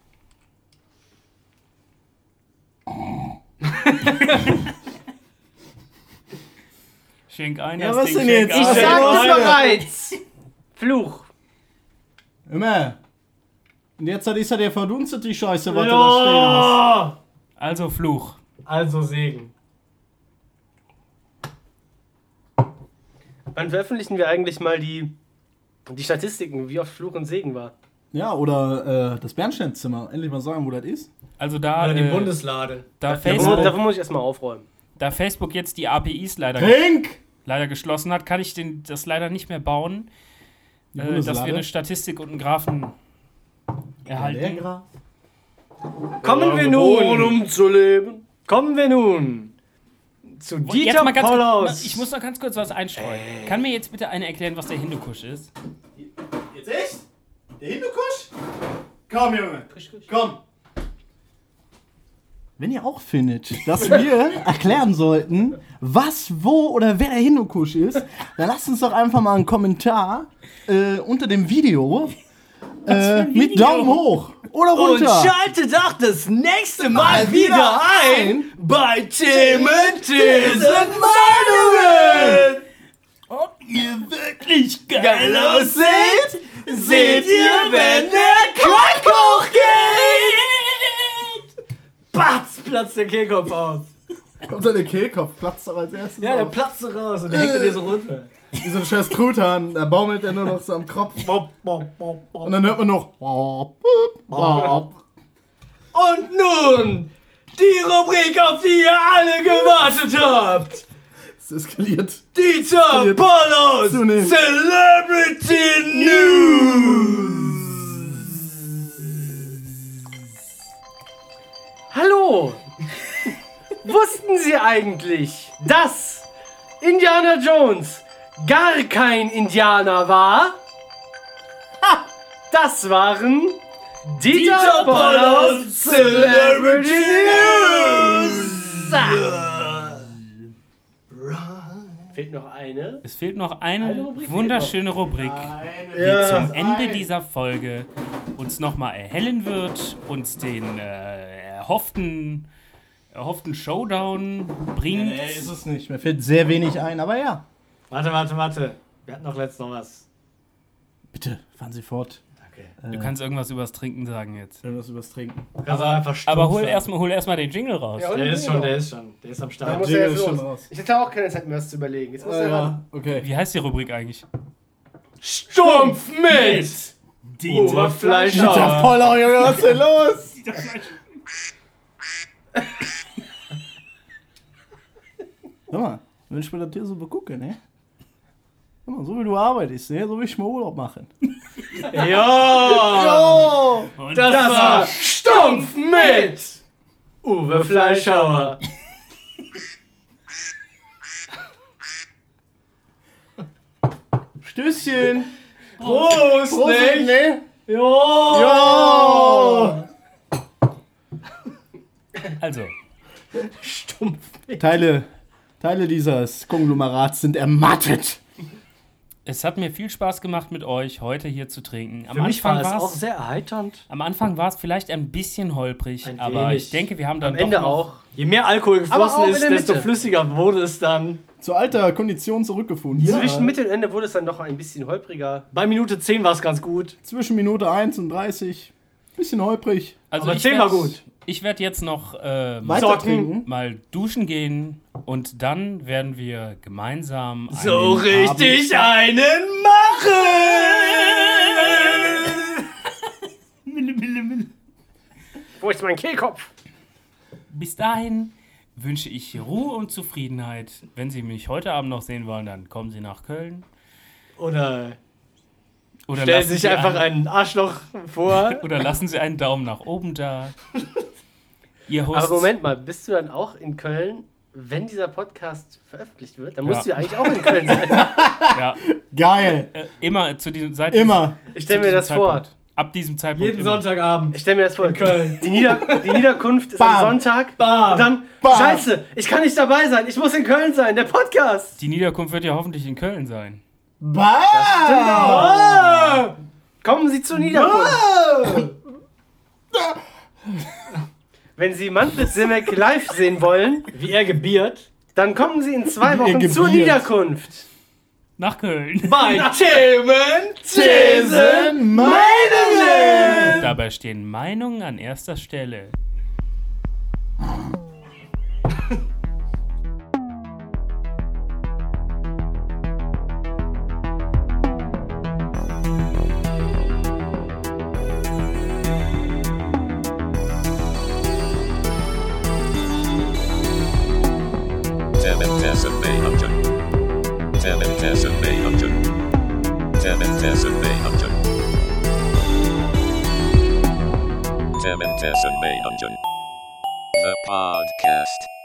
Schenk ein, Ja, das was Ding, denn schenk jetzt? ein. Ich Alter, sage Alter. bereits. Fluch. Immer. Und jetzt ist er der verdunstet, die Scheiße, was du da stehen hast. Ja! Also Fluch. Also Segen. Wann veröffentlichen wir eigentlich mal die Statistiken, wie oft Fluch und Segen war? Ja, oder das Bernsteinzimmer. Endlich mal sagen, wo das ist. Also da, Oder die Bundeslade. da, Dafür Facebook, muss ich erstmal aufräumen. da Facebook jetzt die APIs leider Pink! geschlossen hat, kann ich das leider nicht mehr bauen, Die dass wir Bundeslade. eine Statistik und einen Graphen erhalten. Kommen wir nun. Um zu leben. Kommen wir nun zu Und Dieter jetzt mal ganz Paulaus. kurz, ich muss noch ganz kurz was einstreuen. Kann mir jetzt bitte einer erklären, was der Hindukusch ist? Jetzt echt? Der Hindukusch? Komm, Junge. Komm. Wenn ihr auch findet, dass wir erklären sollten, was, wo oder wer der Hindukusch ist, dann lasst uns doch einfach mal einen Kommentar unter dem Video mit Daumen hoch oder Und runter. schaltet auch das nächste Mal wieder ein bei Themen Meinungen. Ob ihr wirklich Geil aussieht, seht ihr, wenn der Kopf hochgeht. Batz, platzt der Kehlkopf aus. Kommt dann der Kehlkopf, platzt doch als erstes Ja, der auf. platzt so raus und der hängt dir so runter. Wie so ein scheiß Truthahn, da baumelt er nur noch so am Kopf. Und dann hört man noch. Und nun die Rubrik, auf die ihr alle gewartet habt. Es eskaliert. Dieter Paulaus Zunehmend. Celebrity News. Hallo So. Wussten Sie eigentlich, dass Indiana Jones gar kein Indianer war? Ha! Das waren Dieter Pollos Celebrity News. Fehlt noch eine. Es fehlt noch eine Rubrik wunderschöne Rubrik, die zum Ende dieser Folge uns nochmal erhellen wird, uns den erhofften Showdown bringt. Nee, ist es nicht. Mir fällt sehr wenig ein, aber ja. Warte. Wir hatten noch letztens noch was. Bitte, fahren Sie fort. Okay. Du kannst irgendwas übers Trinken sagen jetzt. Irgendwas übers Trinken. Kannst aber einfach stumpf Aber hol sein. erst mal den Jingle raus. Ja, Der ist schon. Der ist am Da Start. muss Jingle er jetzt ist schon los. raus. Ich hatte auch keine Zeit mehr, was zu überlegen. Jetzt muss er ran. Okay. Wie heißt die Rubrik eigentlich? Stumpf mit Dieter Oberfleischhauer. Poller, Junge, was ist denn los? Hör mal, wenn ich mir das hier so begucke, ne? Hör mal, so wie du arbeitest, ne? So will ich mal Urlaub machen. Ja! Oh! Das war Stumpf mit Uwe Fleischhauer. Stößchen! Prost, nicht? ne? Jo! Ja! Also, Stumpf mit. Teile dieses Konglomerats sind ermattet. es hat mir viel Spaß gemacht mit euch, heute hier zu trinken. Für mich war es auch sehr erheiternd. Am Anfang war es vielleicht ein bisschen holprig, Ein aber wenig. ich denke, wir haben dann Am Ende doch noch auch. Je mehr Alkohol Aber auch geflossen in ist, der desto Mitte. flüssiger wurde es dann. Zur alter Kondition zurückgefunden. Zwischen Mitte und Ende wurde es dann noch ein bisschen holpriger. Bei Minute 10 war es ganz gut. Zwischen Minute 1 und 30. Bisschen holprig. Also Aber ich 10 war werd- gut. Ich werde jetzt noch Weiter Zocken. trinken. mal duschen gehen und dann werden wir gemeinsam So einen richtig einen machen! Wo ist mein Kehlkopf? Bis dahin wünsche ich Ruhe und Zufriedenheit. Wenn Sie mich heute Abend noch sehen wollen, dann kommen Sie nach Köln. Oder Oder stellen lassen sich Sie einfach einen, einen Arschloch vor. oder lassen Sie einen Daumen nach oben da. Ihr Host, Aber Moment mal, bist du dann auch in Köln, wenn dieser Podcast veröffentlicht wird? Dann musst du ja eigentlich auch in Köln sein. Ja, Geil. immer zu diesem seit Immer. Ich stelle mir das vor. Zeitpunkt. Ab diesem Zeitpunkt. Jeden immer. Sonntagabend. Ich stelle mir das vor. In Köln. Die Niederkunft ist Bam. am Sonntag. Bam. Und dann, Bam. Scheiße, ich kann nicht dabei sein. Ich muss in Köln sein. Der Podcast. Die Niederkunft wird ja hoffentlich in Köln sein. Bah! Ah! Kommen Sie zur Niederkunft. Wenn Sie Manfred Simek live sehen wollen, Wie er gebiert. dann kommen Sie in 2 Wie er Wochen zur gebiert. Niederkunft. Nach Köln. Bei Themen, Thesen, Meinungen! Dabei stehen Meinungen an erster Stelle. Themen May Dungeon. The podcast.